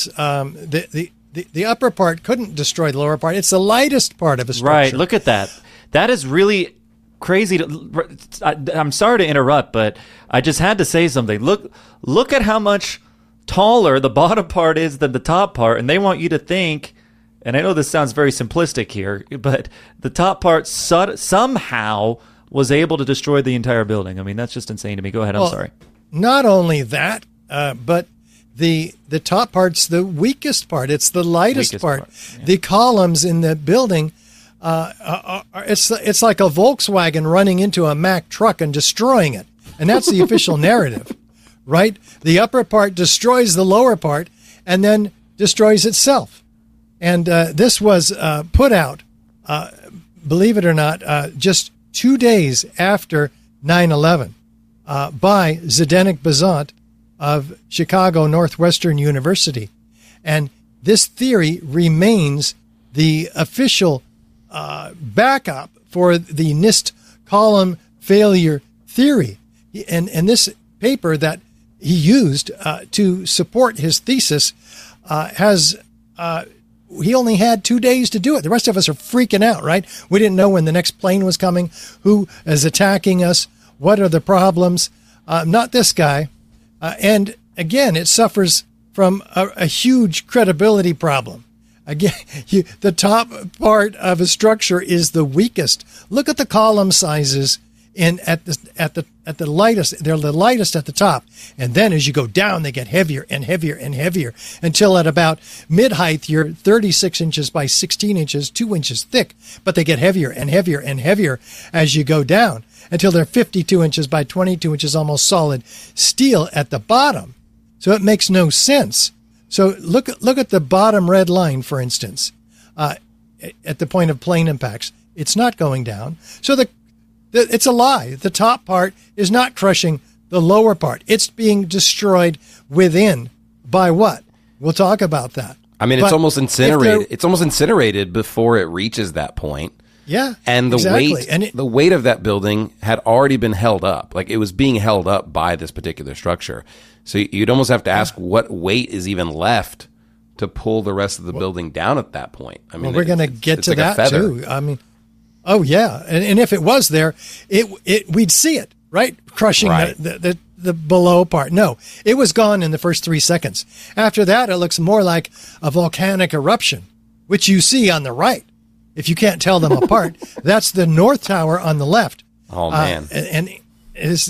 The upper part couldn't destroy the lower part. It's the lightest part of a structure. Right. Look at that. That is really crazy to. I'm sorry to interrupt, but I just had to say something. Look at how much taller the bottom part is than the top part, and they want you to think. And I know this sounds very simplistic here, but the top part somehow was able to destroy the entire building. I mean, that's just insane to me. Go ahead. I'm sorry. Not only that, but the top part's the weakest part. It's the lightest part. Yeah. The columns in the building, it's like a Volkswagen running into a Mack truck and destroying it. And that's the official narrative, right? The upper part destroys the lower part and then destroys itself. And this was put out, believe it or not, just 2 days after 9/11 by Zdenek Bazant of Chicago Northwestern University. And this theory remains the official backup for the NIST column failure theory. And this paper that he used to support his thesis he only had 2 days to do it. The rest of us are freaking out, right? We didn't know when the next plane was coming, who is attacking us, what are the problems. Not this guy. And again, it suffers from a huge credibility problem. Again, the top part of a structure is the weakest. Look at the column sizes at the lightest. They're the lightest at the top, and then as you go down, they get heavier and heavier and heavier until at about mid-height, you're 36 inches by 16 inches, 2 inches thick. But they get heavier and heavier and heavier as you go down until they're 52 inches by 22 inches, almost solid steel at the bottom. So it makes no sense. So look at the bottom red line, for instance, at the point of plane impacts. It's not going down. So it's a lie. The top part is not crushing the lower part. It's being destroyed within by what? We'll talk about that. I mean, it's almost incinerated. It's almost incinerated before it reaches that point. Yeah, and the weight of that building had already been held up. Like, it was being held up by this particular structure. So you'd almost have to ask what weight is even left to pull the rest of the building down at that point. I mean, we're going to get to like that too. I mean, oh yeah, and if it was there, we'd see it, right? Crushing the below part. No, it was gone in the first 3 seconds. After that, it looks more like a volcanic eruption, which you see on the right. If you can't tell them apart, that's the North Tower on the left. Oh man! And is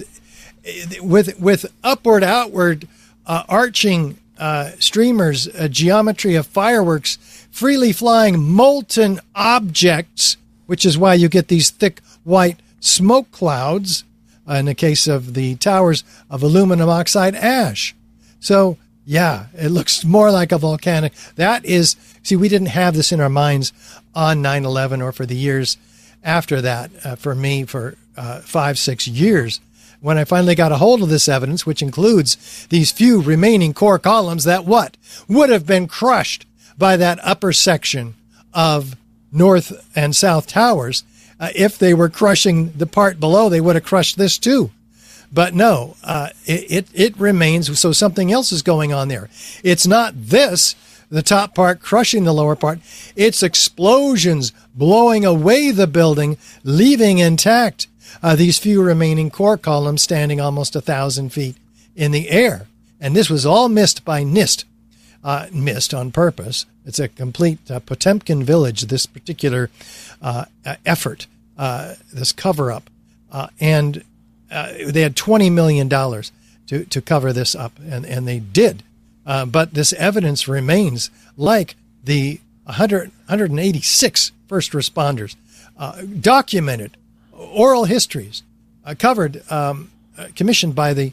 with upward, outward, arching streamers, geometry of fireworks, freely flying molten objects, which is why you get these thick white smoke clouds in the case of the towers of aluminum oxide ash. So, yeah, it looks more like a volcanic. That is, see, we didn't have this in our minds on 9/11 or for the years after that. For me, for 5-6 years, when I finally got a hold of this evidence, which includes these few remaining core columns that would have been crushed by that upper section of North and South Towers. If they were crushing the part below, they would have crushed this too. But no, it remains. So something else is going on there. It's not this, the top part crushing the lower part. It's explosions blowing away the building, leaving intact these few remaining core columns standing almost 1,000 feet in the air. And this was all missed by NIST. Missed on purpose. It's a complete Potemkin village, this particular effort, this cover-up. And they had $20 million to cover this up, and they did. But this evidence remains, like the 186 first responders, documented oral histories, covered, commissioned by the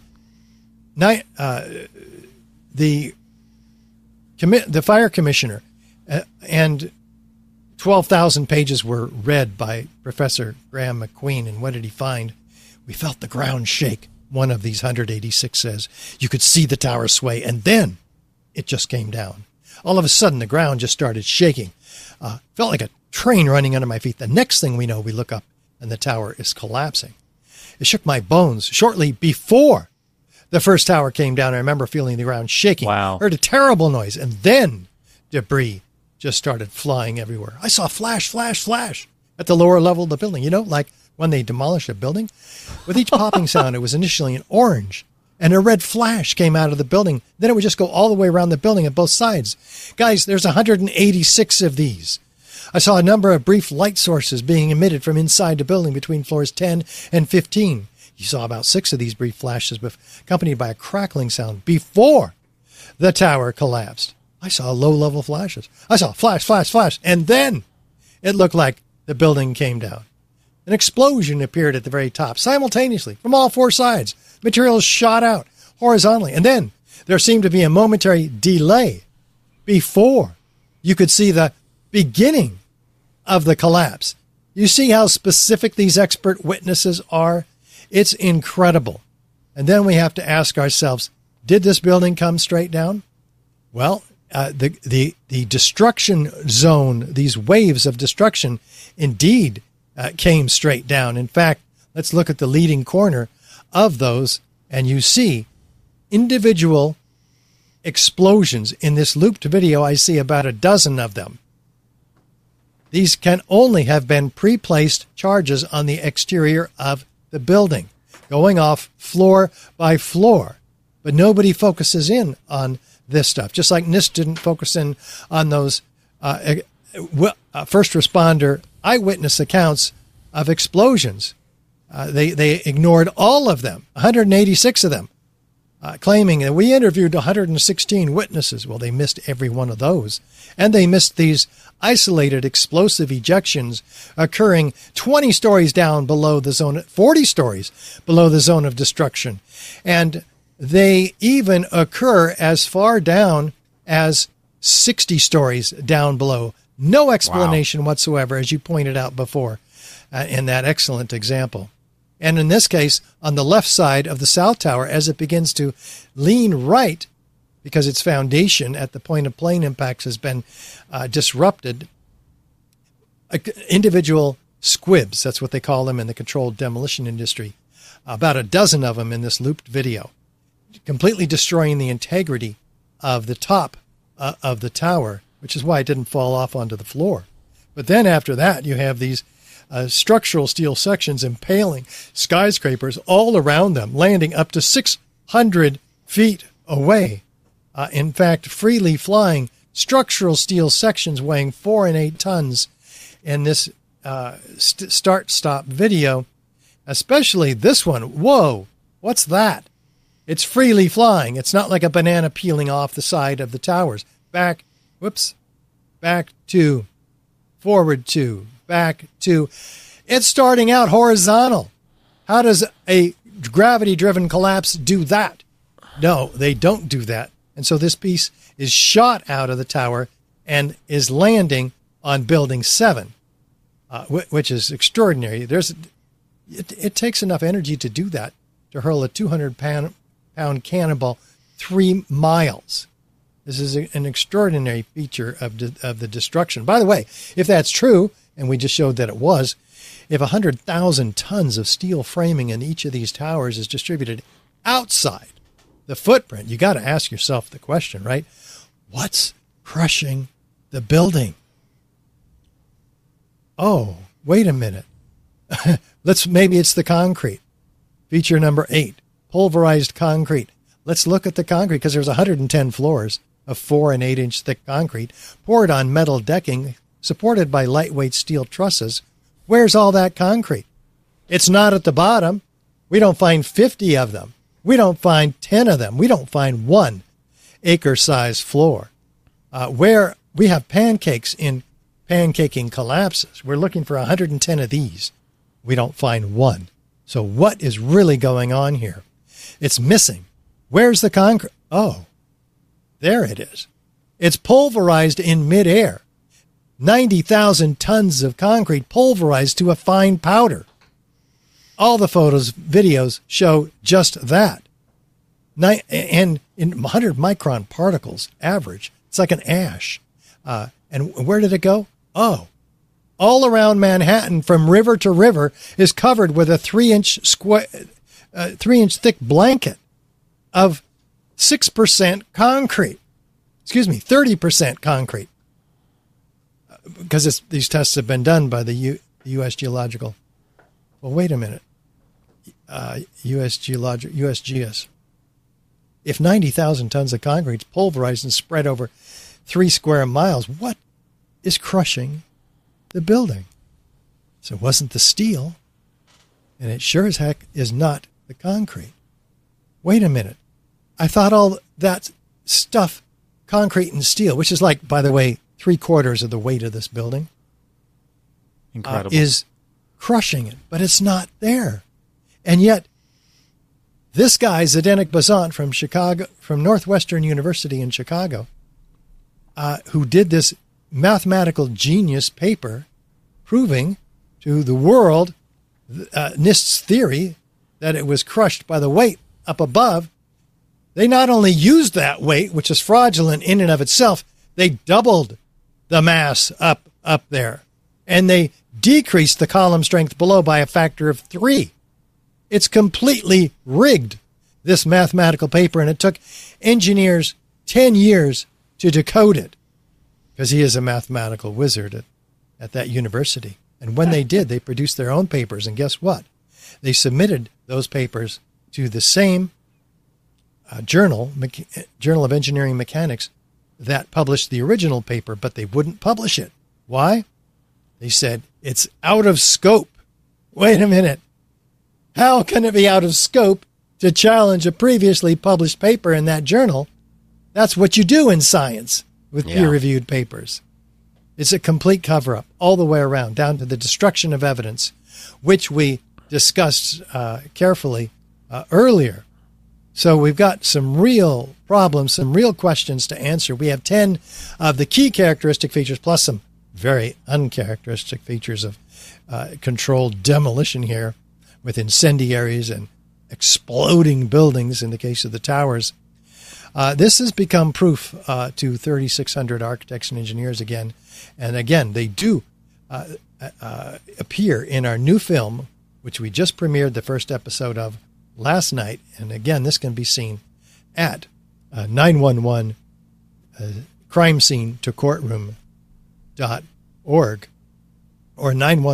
fire commissioner, and 12,000 pages were read by Professor Graham McQueen. And what did he find? We felt the ground shake, one of these 186 says. You could see the tower sway, and then it just came down. All of a sudden, the ground just started shaking. Felt like a train running under my feet. The next thing we know, we look up, and the tower is collapsing. It shook my bones shortly before the first tower came down. I remember feeling the ground shaking. Wow. Heard a terrible noise, and then debris just started flying everywhere. I saw flash, flash, flash at the lower level of the building, like when they demolish a building? With each popping sound, it was initially an orange, and a red flash came out of the building. Then it would just go all the way around the building at both sides. Guys, there's 186 of these. I saw a number of brief light sources being emitted from inside the building between floors 10 and 15. You saw about 6 of these brief flashes accompanied by a crackling sound before the tower collapsed. I saw low-level flashes. I saw flash, flash, flash, and then it looked like the building came down. An explosion appeared at the very top, simultaneously, from all 4 sides. Materials shot out horizontally, and then there seemed to be a momentary delay before you could see the beginning of the collapse. You see how specific these expert witnesses are? It's incredible. And then we have to ask ourselves, did this building come straight down? Well, the destruction zone, these waves of destruction, indeed came straight down. In fact, let's look at the leading corner of those, and you see individual explosions. In this looped video, I see about a dozen of them. These can only have been pre-placed charges on the exterior of the building, going off floor by floor. But nobody focuses in on this stuff, just like NIST didn't focus in on those first responder eyewitness accounts of explosions. They ignored all of them, 186 of them, claiming that we interviewed 116 witnesses. Well, they missed every one of those. And they missed these isolated explosive ejections occurring 20 stories down below the zone, 40 stories below the zone of destruction. And they even occur as far down as 60 stories down below. No explanation whatsoever, as you pointed out before in that excellent example. And in this case, on the left side of the South Tower, as it begins to lean right, because its foundation at the point of plane impacts has been disrupted, individual squibs, that's what they call them in the controlled demolition industry, about a dozen of them in this looped video, completely destroying the integrity of the top of the tower, which is why it didn't fall off onto the floor. But then after that, you have these structural steel sections impaling skyscrapers all around them, landing up to 600 feet away. In fact, freely flying structural steel sections weighing 4 and 8 tons in this start-stop video, especially this one. Whoa, what's that? It's freely flying. It's not like a banana peeling off the side of the towers. Back to, forward to, back to. It's starting out horizontal. How does a gravity-driven collapse do that? No, they don't do that. And so this piece is shot out of the tower and is landing on Building 7, which is extraordinary. It takes enough energy to do that, to hurl a 200-pound cannonball 3 miles. This is an extraordinary feature of the destruction. By the way, if that's true, and we just showed that it was, if 100,000 tons of steel framing in each of these towers is distributed outside the footprint, you got to ask yourself the question, right? What's crushing the building? Oh, wait a minute. Maybe it's the concrete. Feature number 8, pulverized concrete. Let's look at the concrete, because there's 110 floors of 4 and 8 inch thick concrete poured on metal decking, supported by lightweight steel trusses. Where's all that concrete? It's not at the bottom. We don't find 50 of them. We don't find 10 of them. We don't find 1 acre-sized floor. Where we have pancakes in pancaking collapses, we're looking for 110 of these. We don't find 1. So what is really going on here? It's missing. Where's the concrete? Oh, there it is. It's pulverized in midair. 90,000 tons of concrete pulverized to a fine powder. All the photos, videos show just that. And in 100 micron particles average, it's like an ash. And where did it go? Oh, all around Manhattan from river to river is covered with a 3-inch thick blanket of 6% concrete. 30% concrete. Because these tests have been done by the U.S. Geological Well, wait a minute. USGS. If 90,000 tons of concrete is pulverized and spread over 3 square miles, what is crushing the building? So it wasn't the steel, and it sure as heck is not the concrete. Wait a minute. I thought all that stuff, concrete and steel, which is like, by the way, 3/4 of the weight of this building, Incredible. is crushing it, but it's not there. And yet, this guy, Zdenek Bazant from Chicago, from Northwestern University in Chicago, who did this mathematical genius paper proving to the world NIST's theory that it was crushed by the weight up above, they not only used that weight, which is fraudulent in and of itself, they doubled the mass up there. And they decreased the column strength below by a factor of 3. It's completely rigged, this mathematical paper, and it took engineers 10 years to decode it, because he is a mathematical wizard at that university. And when they did, they produced their own papers, and guess what? They submitted those papers to the same Journal of Engineering Mechanics, that published the original paper, but they wouldn't publish it. Why? They said, it's out of scope. Wait a minute. How can it be out of scope to challenge a previously published paper in that journal? That's what you do in science with peer-reviewed papers. It's a complete cover-up all the way around, down to the destruction of evidence, which we discussed carefully earlier. So we've got some real problems, some real questions to answer. We have 10 of the key characteristic features, plus some very uncharacteristic features of controlled demolition here, with incendiaries and exploding buildings in the case of the towers. This has become proof to 3,600 architects and engineers again. And again, they do appear in our new film, which we just premiered the first episode of last night. And again, this can be seen at 911 crime scene to courtroom.org or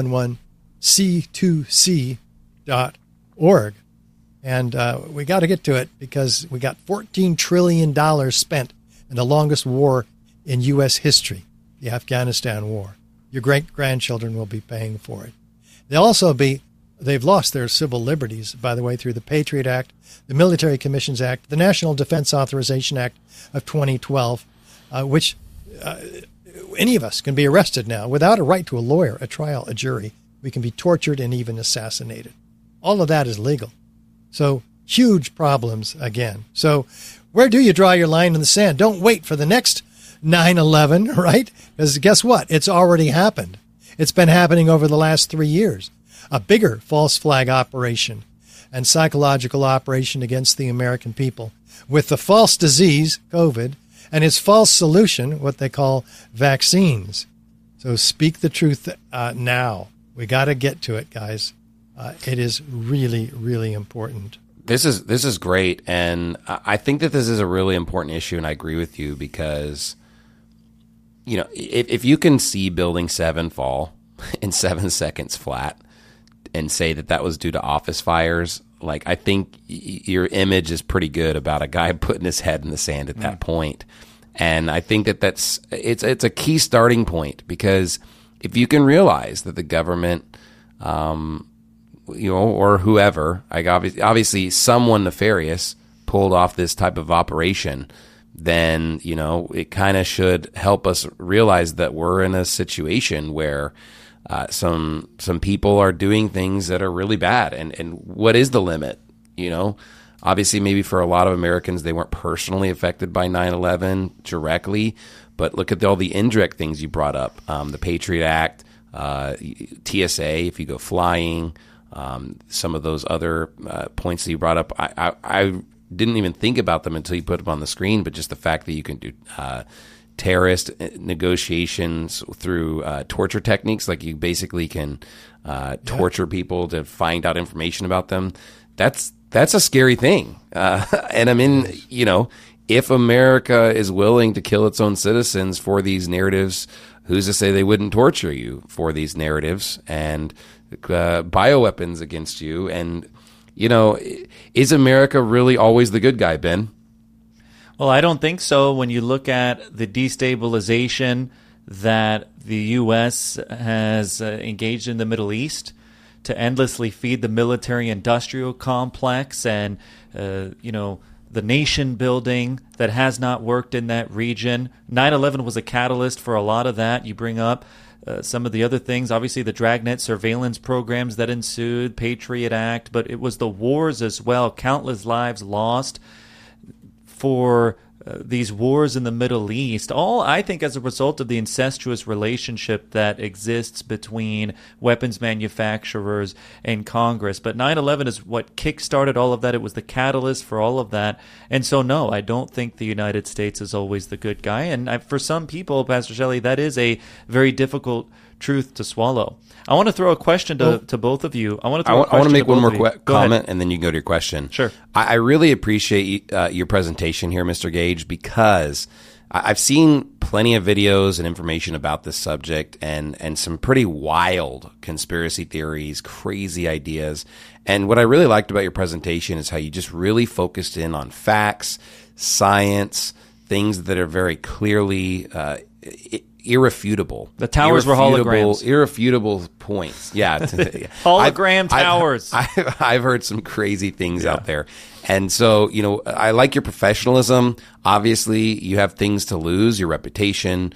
911c2c.org. And we got to get to it because we got $14 trillion spent in the longest war in U.S. history, the Afghanistan War. Your great-grandchildren will be paying for it. They've lost their civil liberties, by the way, through the Patriot Act, the Military Commissions Act, the National Defense Authorization Act of 2012, which any of us can be arrested now without a right to a lawyer, a trial, a jury. We can be tortured and even assassinated. All of that is legal. So huge problems again. So where do you draw your line in the sand? Don't wait for the next 9/11, right? Because guess what? It's already happened. It's been happening over the last 3 years. A bigger false flag operation and psychological operation against the American people with the false disease, COVID, and its false solution, what they call vaccines. So speak the truth now. We got to get to it, guys. It is really, really important. This is great, and I think that this is a really important issue, and I agree with you because, you know, if you can see Building 7 fall in 7 seconds flat and say that was due to office fires, like, I think your image is pretty good about a guy putting his head in the sand at that point. And I think it's a key starting point, because if you can realize that the government, or whoever, like obviously someone nefarious pulled off this type of operation, then, it kind of should help us realize that we're in a situation where some people are doing things that are really bad. And what is the limit? Obviously, maybe for a lot of Americans, they weren't personally affected by 9/11 directly, but look at all the indirect things you brought up. The Patriot Act, TSA, if you go flying, some of those other points that you brought up. I didn't even think about them until you put them on the screen, but just the fact that you can do terrorist negotiations through torture techniques, like you basically can torture people to find out information about them. That's a scary thing. And I mean, if America is willing to kill its own citizens for these narratives who's to say they wouldn't torture you for these narratives and bioweapons against you? And, is America really always the good guy, Ben? Well, I don't think so. When you look at the destabilization that the U.S. has engaged in the Middle East to endlessly feed the military-industrial complex and, the nation building that has not worked in that region. 9/11 was a catalyst for a lot of that. You bring up some of the other things, obviously the Dragnet surveillance programs that ensued, Patriot Act, but it was the wars as well, countless lives lost for these wars in the Middle East, all I think as a result of the incestuous relationship that exists between weapons manufacturers and Congress. But 9/11 is what kickstarted all of that. It was the catalyst for all of that. And so, no, I don't think the United States is always the good guy. And for some people, Pastor Shelley, that is a very difficult truth to swallow. I want to throw a question to both of you. I want to make one more comment, and then you can go to your question. Sure. I really appreciate your presentation here, Mr. Gage, because I've seen plenty of videos and information about this subject and some pretty wild conspiracy theories, crazy ideas. And what I really liked about your presentation is how you just really focused in on facts, science, things that are very clearly irrefutable. The towers were holograms. Irrefutable points. Yeah. Hologram towers. I've heard some crazy things out there. And so, I like your professionalism. Obviously, you have things to lose, your reputation,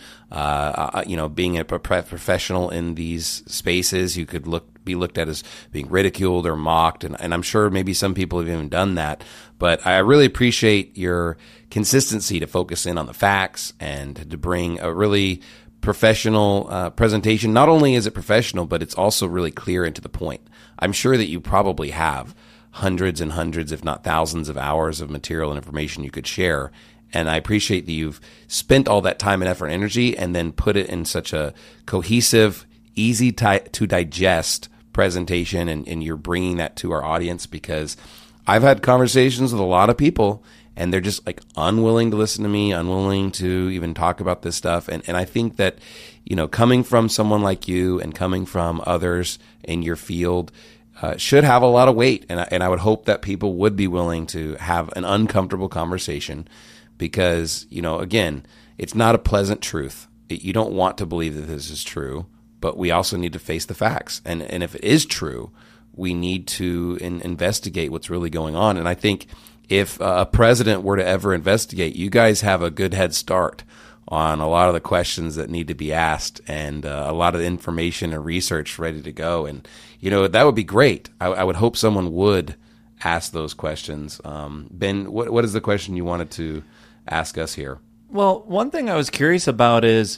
being a professional in these spaces, you could be looked at as being ridiculed or mocked. And I'm sure maybe some people have even done that. But I really appreciate your consistency to focus in on the facts and to bring a really professional presentation. Not only is it professional, but it's also really clear and to the point. I'm sure that you probably have hundreds and hundreds, if not thousands of hours of material and information you could share. And I appreciate that you've spent all that time and effort and energy and then put it in such a cohesive, easy to digest presentation, and you're bringing that to our audience, because I've had conversations with a lot of people and they're just like unwilling to listen to me, unwilling to even talk about this stuff. And I think that, coming from someone like you and coming from others in your field should have a lot of weight. And I would hope that people would be willing to have an uncomfortable conversation, because, again, it's not a pleasant truth. You don't want to believe that this is true, but we also need to face the facts. And if it is true, we need to investigate what's really going on. And I think if a president were to ever investigate, you guys have a good head start on a lot of the questions that need to be asked, and a lot of information and research ready to go. And, that would be great. I would hope someone would ask those questions. Ben, what is the question you wanted to ask us here? Well, one thing I was curious about is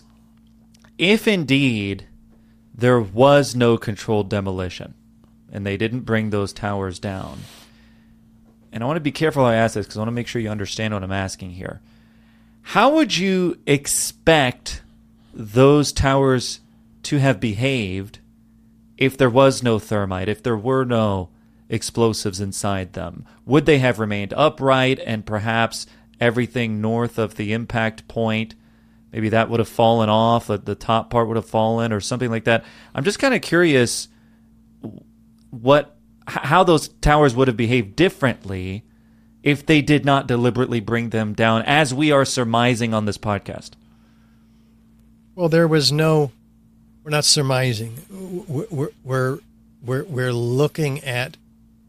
if indeed there was no controlled demolition and they didn't bring those towers down, and I want to be careful how I ask this because I want to make sure you understand what I'm asking here. How would you expect those towers to have behaved if there was no thermite, if there were no explosives inside them? Would they have remained upright and perhaps everything north of the impact point, maybe that would have fallen off, the top part would have fallen or something like that? I'm just kind of curious how those towers would have behaved differently if they did not deliberately bring them down, as we are surmising on this podcast. Well, we're not surmising. We're looking at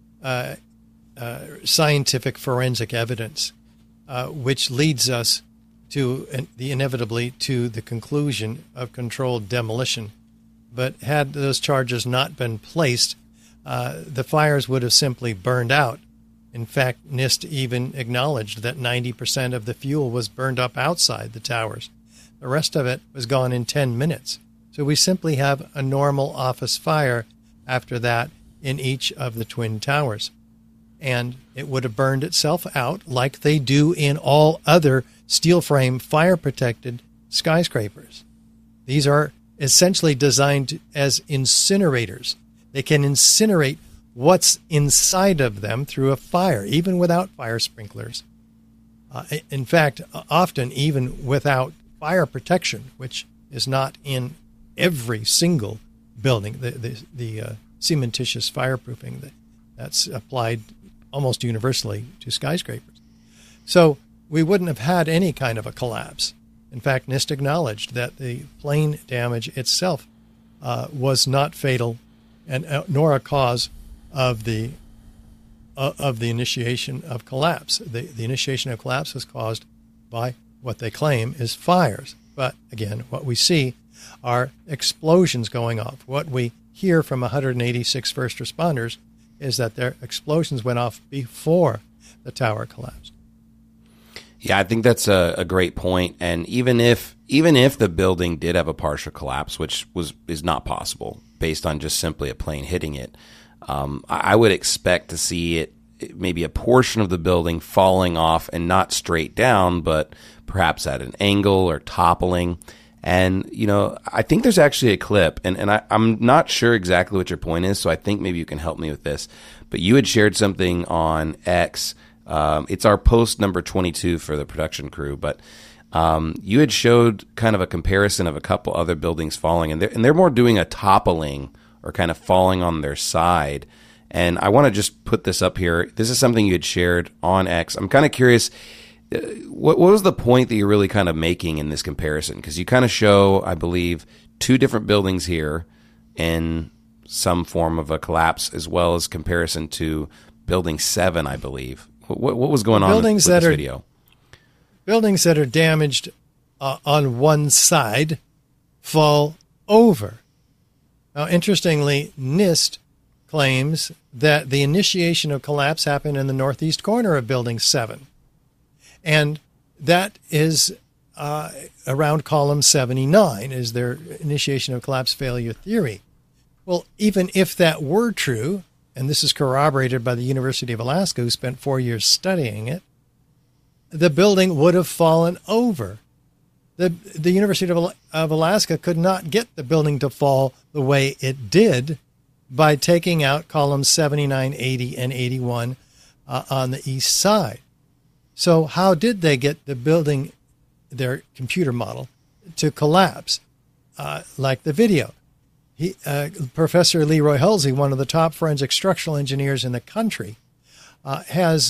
scientific forensic evidence, which leads us to inevitably to the conclusion of controlled demolition. But had those charges not been placed, the fires would have simply burned out. In fact, NIST even acknowledged that 90% of the fuel was burned up outside the towers. The rest of it was gone in 10 minutes. So we simply have a normal office fire after that in each of the Twin Towers. And it would have burned itself out like they do in all other steel frame fire-protected skyscrapers. These are essentially designed as incinerators. They can incinerate what's inside of them through a fire, even without fire sprinklers. In fact, often even without fire protection, which is not in every single building. The cementitious fireproofing that's applied almost universally to skyscrapers. So we wouldn't have had any kind of a collapse. In fact, NIST acknowledged that the plane damage itself was not fatal, and nor a cause of the initiation of collapse. The initiation of collapse was caused by what they claim is fires. But again, what we see are explosions going off. What we hear from 186 first responders is that their explosions went off before the tower collapsed. Yeah, I think that's a great point. And even if the building did have a partial collapse, which is not possible based on just simply a plane hitting it, I would expect to see it maybe a portion of the building falling off and not straight down, but perhaps at an angle or toppling. And, I think there's actually a clip, and I'm not sure exactly what your point is, so I think maybe you can help me with this. But you had shared something on X. It's our post number 22 for the production crew, but you had showed kind of a comparison of a couple other buildings falling, and they're more doing a toppling or kind of falling on their side. And I want to just put this up here. This is something you had shared on X. I'm kind of curious, what was the point that you're really kind of making in this comparison? Because you kind of show, I believe, two different buildings here in some form of a collapse, as well as comparison to Building 7, I believe. What was going on with this video? Buildings that are damaged on one side fall over. Now, interestingly, NIST claims that the initiation of collapse happened in the northeast corner of Building 7. And that is around column 79 is their initiation of collapse failure theory. Well, even if that were true, and this is corroborated by the University of Alaska, who spent 4 years studying it, the building would have fallen over. The University of Alaska could not get the building to fall the way it did by taking out columns 79, 80, and 81 on the east side. So how did they get the building, their computer model, to collapse like the video? Professor Leroy Hulsey, one of the top forensic structural engineers in the country, has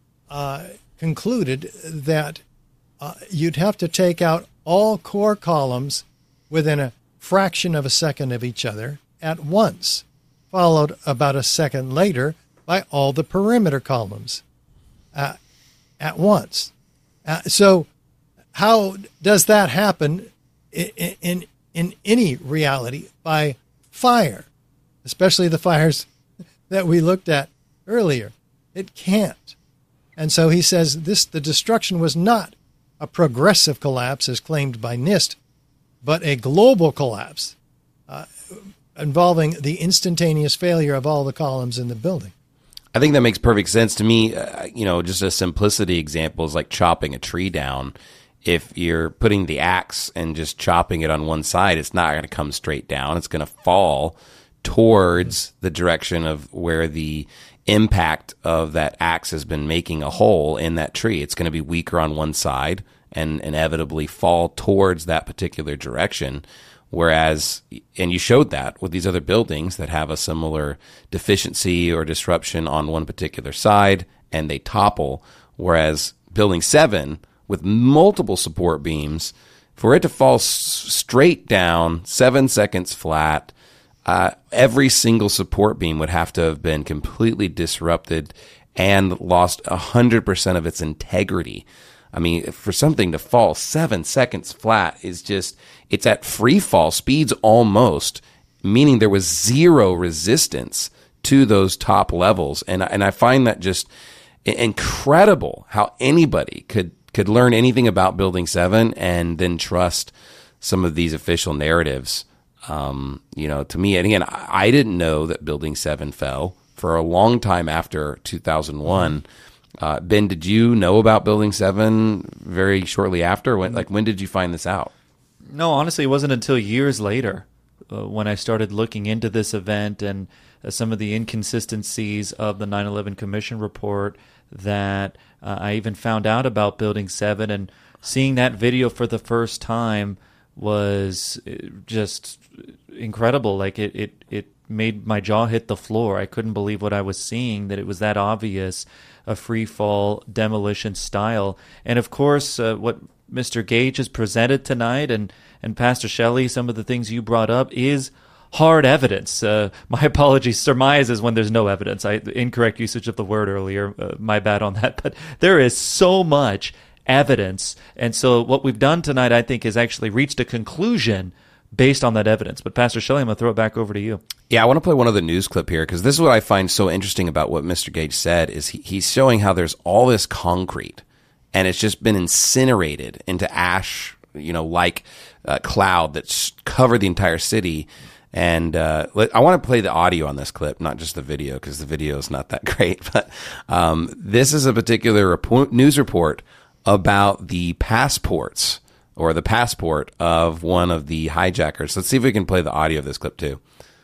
concluded that you'd have to take out all core columns within a fraction of a second of each other at once, followed about a second later by all the perimeter columns at once. So how does that happen in any reality? By fire, especially the fires that we looked at earlier. It can't. And so he says the destruction was not a progressive collapse as claimed by NIST, but a global collapse involving the instantaneous failure of all the columns in the building. I think that makes perfect sense to me. Just a simplicity example is like chopping a tree down. If you're putting the axe and just chopping it on one side, it's not going to come straight down. It's going to fall towards the direction of where the impact of that axe has been making a hole in that tree. It's going to be weaker on one side and inevitably fall towards that particular direction. Whereas, and you showed that with these other buildings that have a similar deficiency or disruption on one particular side, and they topple. Whereas Building 7, with multiple support beams, for it to fall straight down, 7 seconds flat, every single support beam would have to have been completely disrupted and lost 100% of its integrity. I mean, for something to fall 7 seconds flat is just, it's at free fall speeds almost, meaning there was zero resistance to those top levels. And I find that just incredible how anybody could learn anything about Building 7 and then trust some of these official narratives. To me, and again, I didn't know that Building 7 fell for a long time after 2001. Ben, did you know about Building 7 very shortly after? When did you find this out? No, honestly, it wasn't until years later when I started looking into this event and some of the inconsistencies of the 9/11 Commission report that I even found out about Building 7, and seeing that video for the first time was just incredible. Like it made my jaw hit the floor. I couldn't believe what I was seeing, that it was that obvious, a free fall demolition style. And of course, what Mr. Gage has presented tonight, and Pastor Shelley, some of the things you brought up is hard evidence. My apologies, surmises when there's no evidence. Incorrect usage of the word earlier. My bad on that. But there is so much evidence. And so what we've done tonight, I think, is actually reached a conclusion based on that evidence. But Pastor Shelley, I'm going to throw it back over to you. Yeah, I want to play one of the news clip here, because this is what I find so interesting about what Mr. Gage said, is he's showing how there's all this concrete, and it's just been incinerated into ash, like a cloud that's covered the entire city. And I want to play the audio on this clip, not just the video, because the video is not that great. But this is a particular news report about the passports, or the passport of one of the hijackers. Let's see if we can play the audio of this clip too.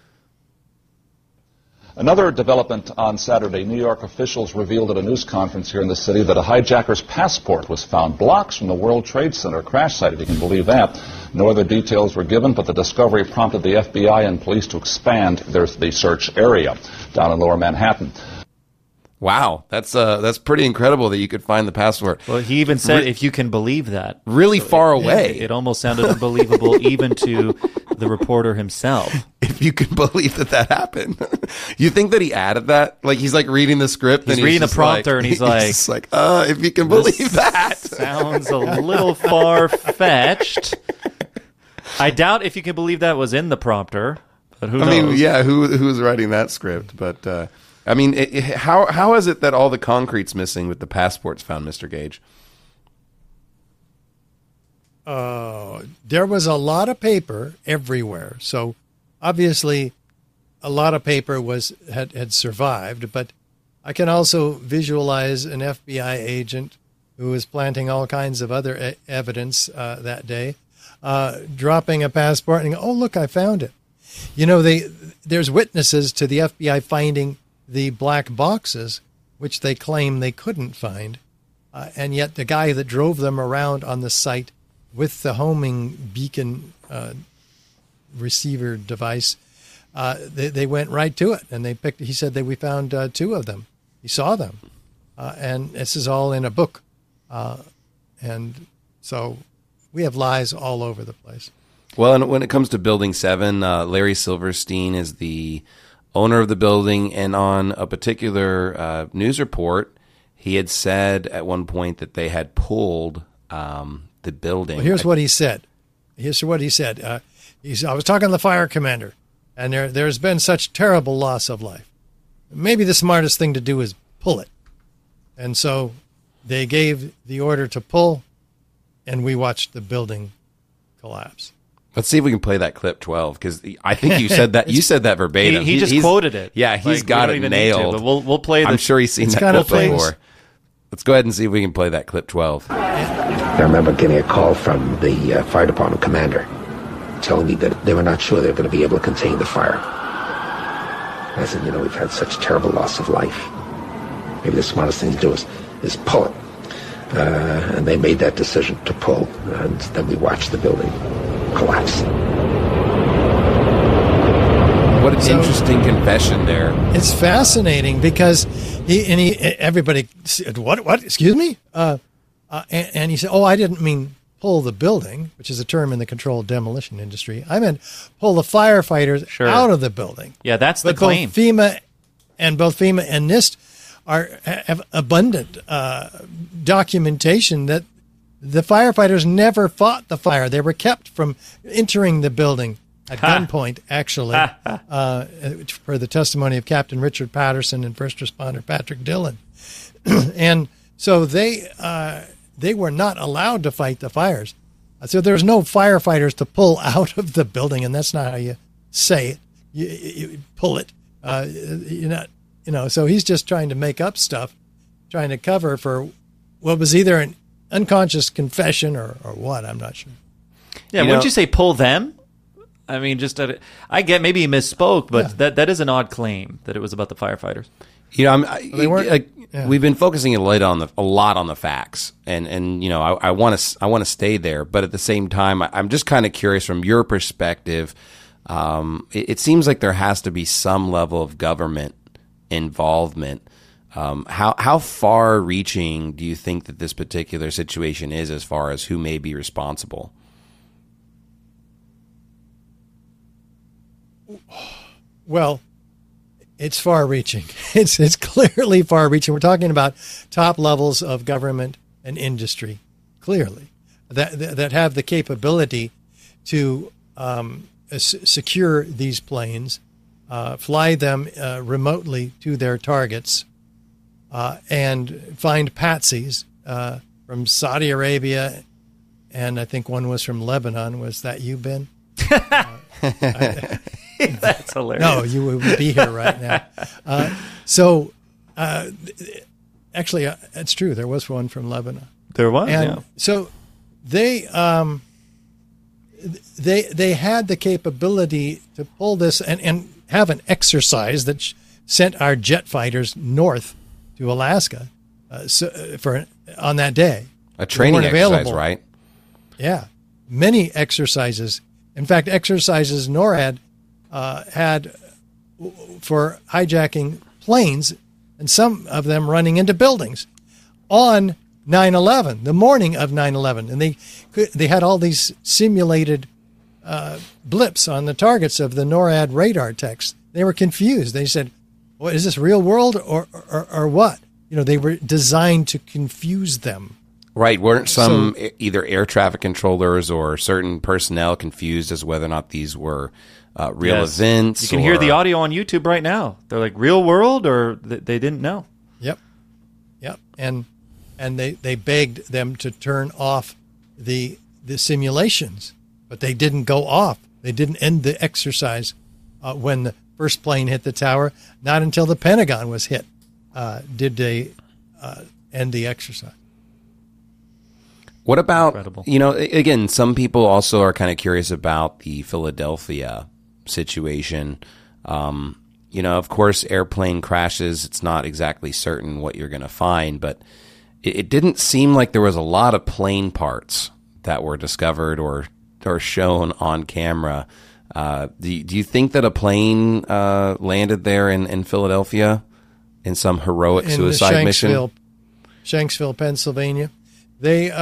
Another development on Saturday, New York officials revealed at a news conference here in the city that a hijacker's passport was found blocks from the World Trade Center crash site, if you can believe that. No other details were given, but the discovery prompted the FBI and police to expand the search area down in Lower Manhattan. Wow, that's pretty incredible that you could find the passport. Well, he even said, if you can believe that. Really far away. It almost sounded unbelievable even to the reporter himself. If you can believe that happened. You think that he added that? Like, he's like reading the script. He's reading the prompter, and he's like, if you can believe that. Sounds a little far-fetched. I doubt if you can believe that was in the prompter, but who knows? I mean, yeah, who's writing that script? But, I mean, how is it that all the concrete's missing with the passports found, Mr. Gage? There was a lot of paper everywhere. So obviously a lot of paper had survived, but I can also visualize an FBI agent who was planting all kinds of other evidence that day, dropping a passport and, oh, look, I found it. There's witnesses to the FBI finding the black boxes, which they claim they couldn't find. And yet the guy that drove them around on the site with the homing beacon receiver device, they went right to it. And he said that we found two of them. He saw them. And this is all in a book. And so we have lies all over the place. Well, and when it comes to Building 7, Larry Silverstein is the owner of the building, and on a particular news report, he had said at one point that they had pulled the building. Well, here's what he said. I was talking to the fire commander, and there's been such terrible loss of life. Maybe the smartest thing to do is pull it. And so they gave the order to pull, and we watched the building collapse. Let's see if we can play that clip 12, because I think you said that. You said that verbatim. He just quoted it. Yeah, he's got it nailed. To, but we'll play. I'm sure he's seen that clip before. Let's go ahead and see if we can play that clip 12. I remember getting a call from the fire department commander telling me that they were not sure they were going to be able to contain the fire. I said, we've had such terrible loss of life. Maybe the smartest thing to do is pull it. And they made that decision to pull, and then we watched the building collapse. What an interesting confession there. It's fascinating because everybody said, what, excuse me? And he said, I didn't mean pull the building, which is a term in the controlled demolition industry. I meant pull the firefighters out of the building. Yeah, that's the claim. Both FEMA and NIST have abundant documentation that the firefighters never fought the fire. They were kept from entering the building at gunpoint, actually, for the testimony of Captain Richard Patterson and first responder Patrick Dillon. And so they were not allowed to fight the fires. So there's no firefighters to pull out of the building, and that's not how you say it. You pull it. You're not, so he's just trying to make up stuff, trying to cover for what was either an unconscious confession or what, I'm not sure. Yeah, wouldn't you say pull them? I mean, I get maybe he misspoke, but that is an odd claim that it was about the firefighters. You know, They weren't. Yeah. we've been focusing a lot on the facts, and you know, I want to stay there, but at the same time, I'm just kind of curious from your perspective. It seems like there has to be some level of government involvement. How far-reaching do you think that this particular situation is, as far as who may be responsible? Well, it's far-reaching. It's clearly far-reaching. We're talking about top levels of government and industry, clearly, that have the capability to secure these planes, fly them remotely to their targets, and find patsies from Saudi Arabia, and I think one was from Lebanon. Was that you, Ben? That's hilarious. No, you would be here right now. Actually, it's true. There was one from Lebanon. There was, And yeah. so they had the capability to pull this and have an exercise that sent our jet fighters north to Alaska on that day. A training They weren't exercise, available. right? Yeah, many exercises. In fact, exercises NORAD had for hijacking planes, and some of them running into buildings on 9/11, the morning of 9/11, and they had all these simulated blips on the targets of the NORAD radar techs. They were confused. They said, "What is this, real world or what?" You know, they were designed to confuse them. Right. Weren't some either air traffic controllers or certain personnel confused as whether or not these were real Yes. events? You can hear the audio on YouTube right now. They're like, real world, or they didn't know. Yep. And they begged them to turn off the simulations, but they didn't go off. They didn't end the exercise when the first plane hit the tower. Not until the Pentagon was hit did they end the exercise. What about, Incredible. you know, again, some people also are kind of curious about the Philadelphia situation. You know, of course, airplane crashes, it's not exactly certain what you're going to find, but it didn't seem like there was a lot of plane parts that were discovered or shown on camera. Do you think that a plane landed there in Philadelphia in some heroic suicide mission? Shanksville, Pennsylvania. They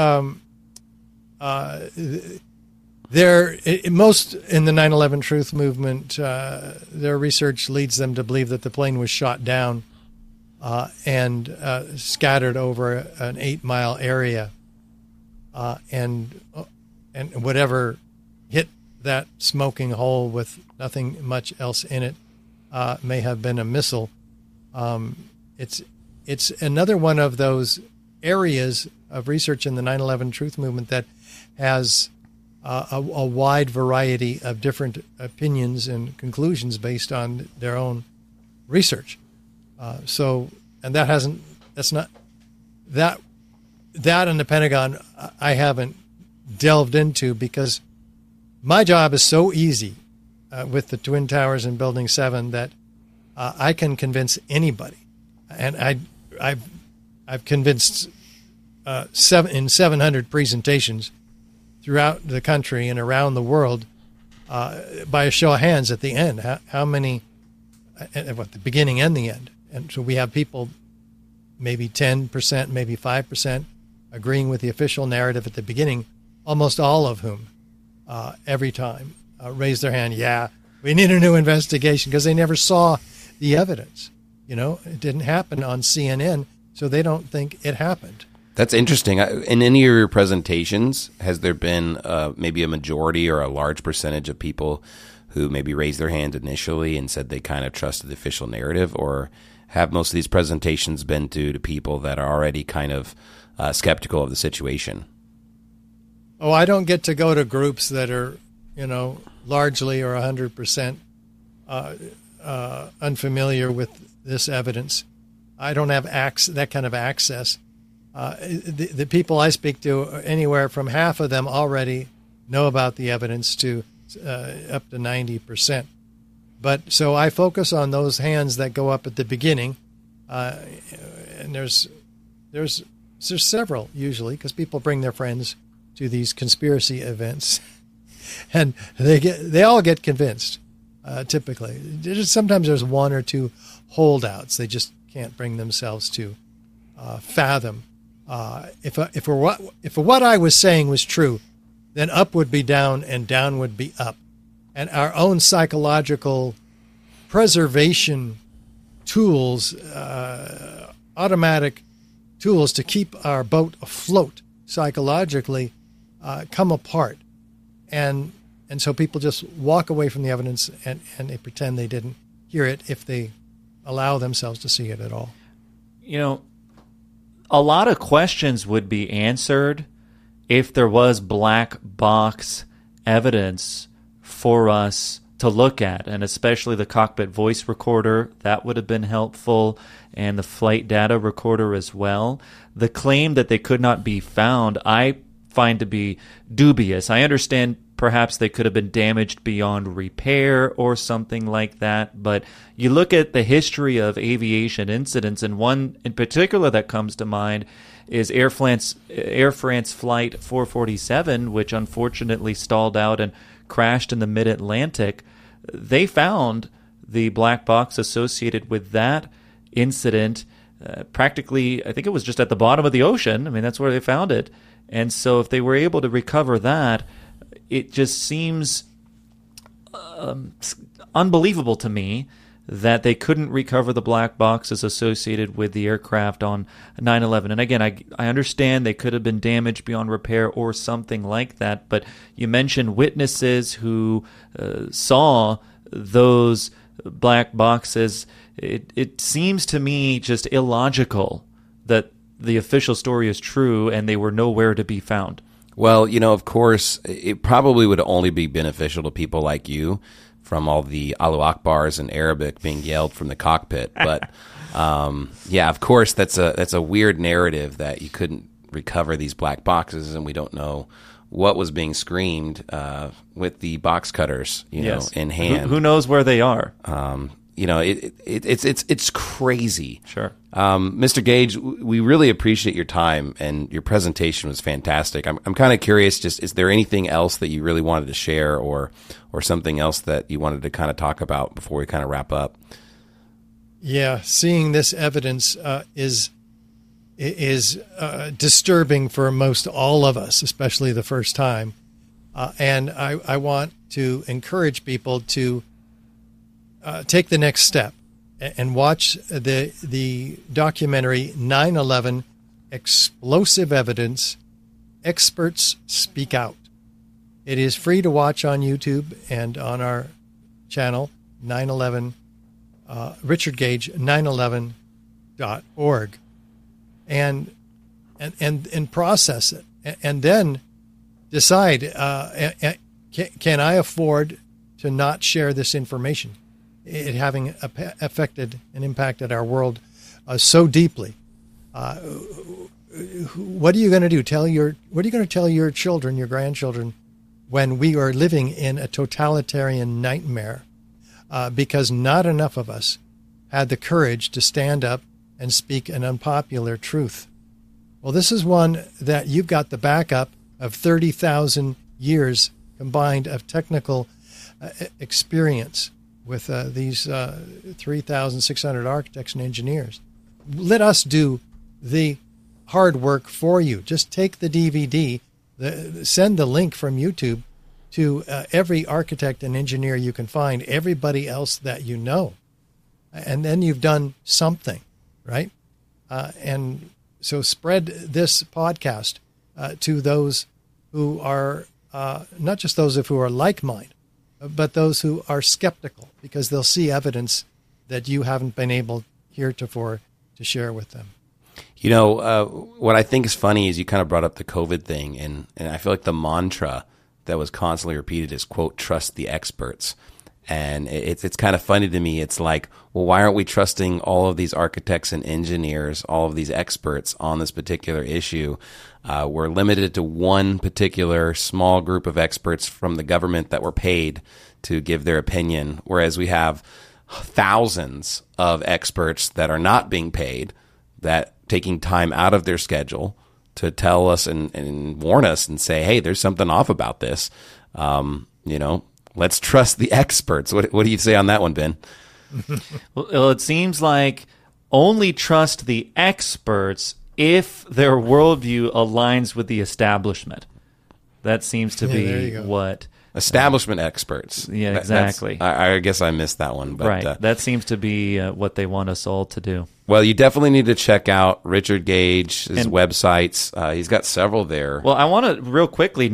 most in the 9/11 Truth Movement, their research leads them to believe that the plane was shot down and scattered over an 8-mile area, and whatever hit that smoking hole with nothing much else in it may have been a missile. It's another one of those areas of research in the 9/11 Truth Movement that has a wide variety of different opinions and conclusions based on their own research. And that and the Pentagon I haven't delved into, because my job is so easy with the Twin Towers and Building 7 that I can convince anybody, and I've convinced 700 presentations throughout the country and around the world by a show of hands at the end. How many at the beginning and the end? And so we have people, maybe 10%, maybe 5%, agreeing with the official narrative at the beginning, almost all of whom every time raise their hand, yeah, we need a new investigation, because they never saw the evidence. You know, it didn't happen on CNN, so they don't think it happened. That's interesting. In any of your presentations, has there been maybe a majority or a large percentage of people who maybe raised their hand initially and said they kind of trusted the official narrative, or have most of these presentations been due to people that are already kind of skeptical of the situation? Oh, I don't get to go to groups that are, largely or 100% unfamiliar with this evidence. I don't have that kind of access. The people I speak to, anywhere from half of them already know about the evidence to up to 90%. But so I focus on those hands that go up at the beginning, And there's several usually, because people bring their friends to these conspiracy events, and they all get convinced. Typically, sometimes there's one or two holdouts. They just can't bring themselves to fathom if what I was saying was true, then up would be down and down would be up, and our own psychological preservation tools, automatic tools to keep our boat afloat psychologically, come apart, and so people just walk away from the evidence and they pretend they didn't hear it if they allow themselves to see it at all. You know, a lot of questions would be answered if there was black box evidence for us to look at, and especially the cockpit voice recorder. That would have been helpful, and the flight data recorder as well. The claim that they could not be found, I find to be dubious. I understand perhaps they could have been damaged beyond repair or something like that, but you look at the history of aviation incidents, and one in particular that comes to mind is Air France Flight 447, which unfortunately stalled out and crashed in the mid-Atlantic. They found the black box associated with that incident practically, I think it was just at the bottom of the ocean. I mean, that's where they found it. And so if they were able to recover that, it just seems unbelievable to me that they couldn't recover the black boxes associated with the aircraft on 9/11. And again, I understand they could have been damaged beyond repair or something like that, but you mentioned witnesses who saw those black boxes. It seems to me just illogical that the official story is true and they were nowhere to be found. Well, you know, of course, it probably would only be beneficial to people like you from all the Allahu Akbars in Arabic being yelled from the cockpit. But, yeah, of course, that's a weird narrative that you couldn't recover these black boxes, and we don't know what was being screamed with the box cutters, you know, in hand. Who knows where they are? You know, it's crazy. Sure. Mr. Gage, we really appreciate your time, and your presentation was fantastic. I'm kind of curious, just is there anything else that you really wanted to share, or something else that you wanted to kind of talk about before we kind of wrap up? Yeah, seeing this evidence is disturbing for most all of us, especially the first time. And I want to encourage people to take the next step and watch the documentary 9/11 Explosive Evidence, Experts Speak Out. It is free to watch on YouTube and on our channel, 9/11, Richard Gage, 911.org, and process it, and then decide, can I afford to not share this information? It having affected and impacted our world so deeply. What are you going to do? What are you going to tell your children, your grandchildren, when we are living in a totalitarian nightmare? Because not enough of us had the courage to stand up and speak an unpopular truth. Well, this is one that you've got the backup of 30,000 years combined of technical experience with these 3,600 architects and engineers. Let us do the hard work for you. Just take the DVD, send the link from YouTube to every architect and engineer you can find, everybody else that you know. And then you've done something, right? And so spread this podcast to those who are, not just those who are like-minded, but those who are skeptical, because they'll see evidence that you haven't been able heretofore to share with them. You know, what I think is funny is you kind of brought up the COVID thing, and I feel like the mantra that was constantly repeated is, quote, trust the experts. And it's kind of funny to me. It's like, well, why aren't we trusting all of these architects and engineers, all of these experts on this particular issue? We're limited to one particular small group of experts from the government that were paid to give their opinion, whereas we have thousands of experts that are not being paid, that taking time out of their schedule to tell us and warn us and say, hey, there's something off about this. Let's trust the experts. What do you say on that one, Ben? Well, it seems like only trust the experts if their worldview aligns with the establishment. That seems to be what... Establishment experts. Yeah, exactly. I guess I missed that one. But, right. That seems to be what they want us all to do. Well, you definitely need to check out Richard Gage's websites. He's got several there. Well, I want to, real quickly,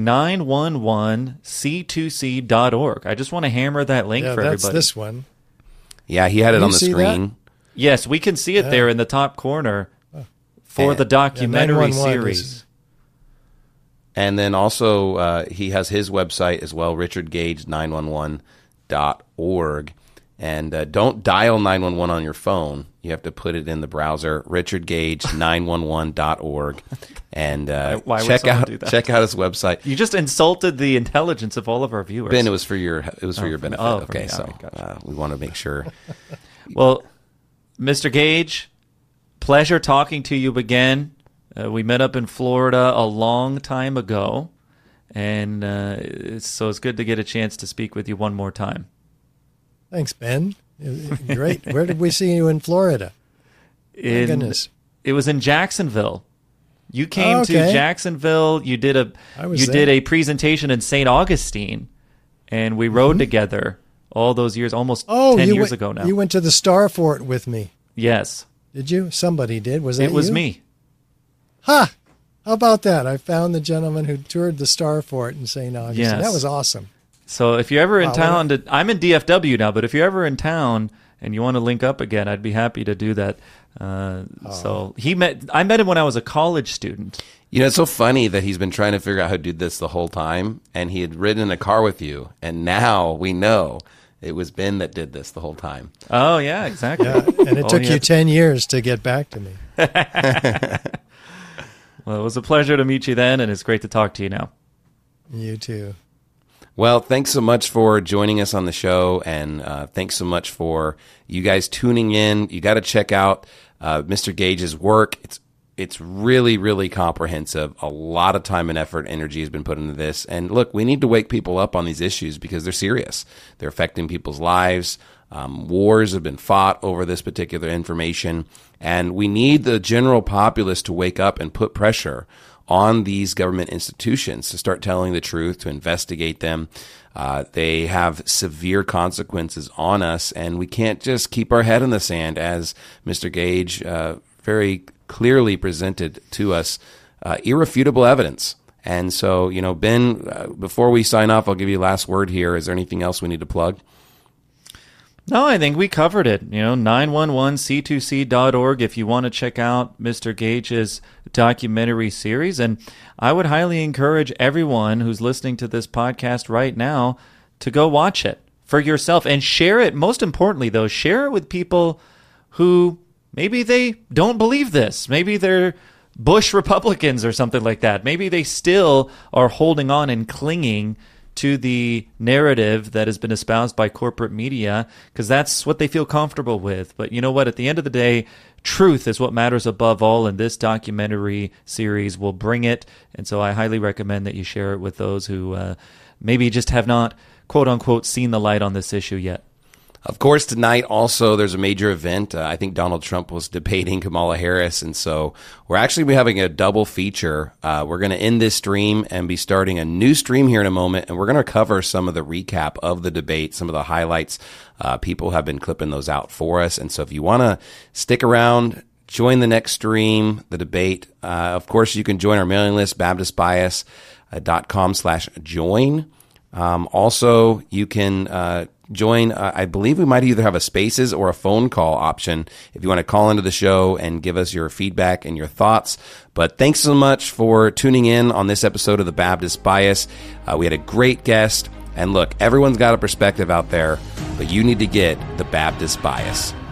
911c2c.org. I just want to hammer that link for everybody. That's this one. Yeah, he had it on the screen. That? Yes, we can see it there in the top corner for the documentary series. And then also he has his website as well, richardgage911.org. And don't dial 911 on your phone. You have to put it in the browser, richardgage911.org. And check out his website. You just insulted the intelligence of all of our viewers. Ben, it was for your benefit. Okay, so we want to make sure. Well, Mr. Gage, pleasure talking to you again. We met up in Florida a long time ago, and so it's good to get a chance to speak with you one more time. Thanks, Ben. Great. Where did we see you in Florida? My goodness. It was in Jacksonville. You came to Jacksonville. You did a presentation in St. Augustine, and we rode together all those years, almost 10 years ago now. You went to the Star Fort with me. Yes. Did you? Somebody did. Was that you? It was me. Ha! How about that? I found the gentleman who toured the Star Fort in St. Augustine. Yes. That was awesome. So if you're ever in town, I'm in DFW now, but if you're ever in town and you want to link up again, I'd be happy to do that. So I met him when I was a college student. You know, it's so funny that he's been trying to figure out how to do this the whole time, and he had ridden in a car with you, and now we know it was Ben that did this the whole time. Oh, yeah, exactly. Yeah, and it took you 10 years to get back to me. Well, it was a pleasure to meet you then, and it's great to talk to you now. You too. Well, thanks so much for joining us on the show, and thanks so much for you guys tuning in. You got to check out Mr. Gage's work. It's really, really comprehensive. A lot of time and effort, energy has been put into this. And look, we need to wake people up on these issues because they're serious. They're affecting people's lives. Wars have been fought over this particular information. And we need the general populace to wake up and put pressure on these government institutions to start telling the truth, to investigate them. They have severe consequences on us, and we can't just keep our head in the sand, as Mr. Gage very clearly presented to us irrefutable evidence. And so, Ben, before we sign off, I'll give you the last word here. Is there anything else we need to plug? No, I think we covered it. 911c2c.org if you want to check out Mr. Gage's documentary series. And I would highly encourage everyone who's listening to this podcast right now to go watch it for yourself and share it. Most importantly, though, share it with people who maybe they don't believe this. Maybe they're Bush Republicans or something like that. Maybe they still are holding on and clinging to the narrative that has been espoused by corporate media because that's what they feel comfortable with. But you know what? At the end of the day, truth is what matters above all, and this documentary series will bring it. And so I highly recommend that you share it with those who maybe just have not, quote-unquote, seen the light on this issue yet. Of course, tonight also there's a major event. I think Donald Trump was debating Kamala Harris, and so we're actually having a double feature. We're going to end this stream and be starting a new stream here in a moment, and we're going to cover some of the recap of the debate, some of the highlights. People have been clipping those out for us, and so if you want to stick around, join the next stream, the debate. Of course, you can join our mailing list, baptistbias.com/join. Also, you can join. I believe we might either have a Spaces or a phone call option if you want to call into the show and give us your feedback and your thoughts. But thanks so much for tuning in on this episode of The Baptist Bias. We had a great guest. And look, everyone's got a perspective out there, but you need to get The Baptist Bias.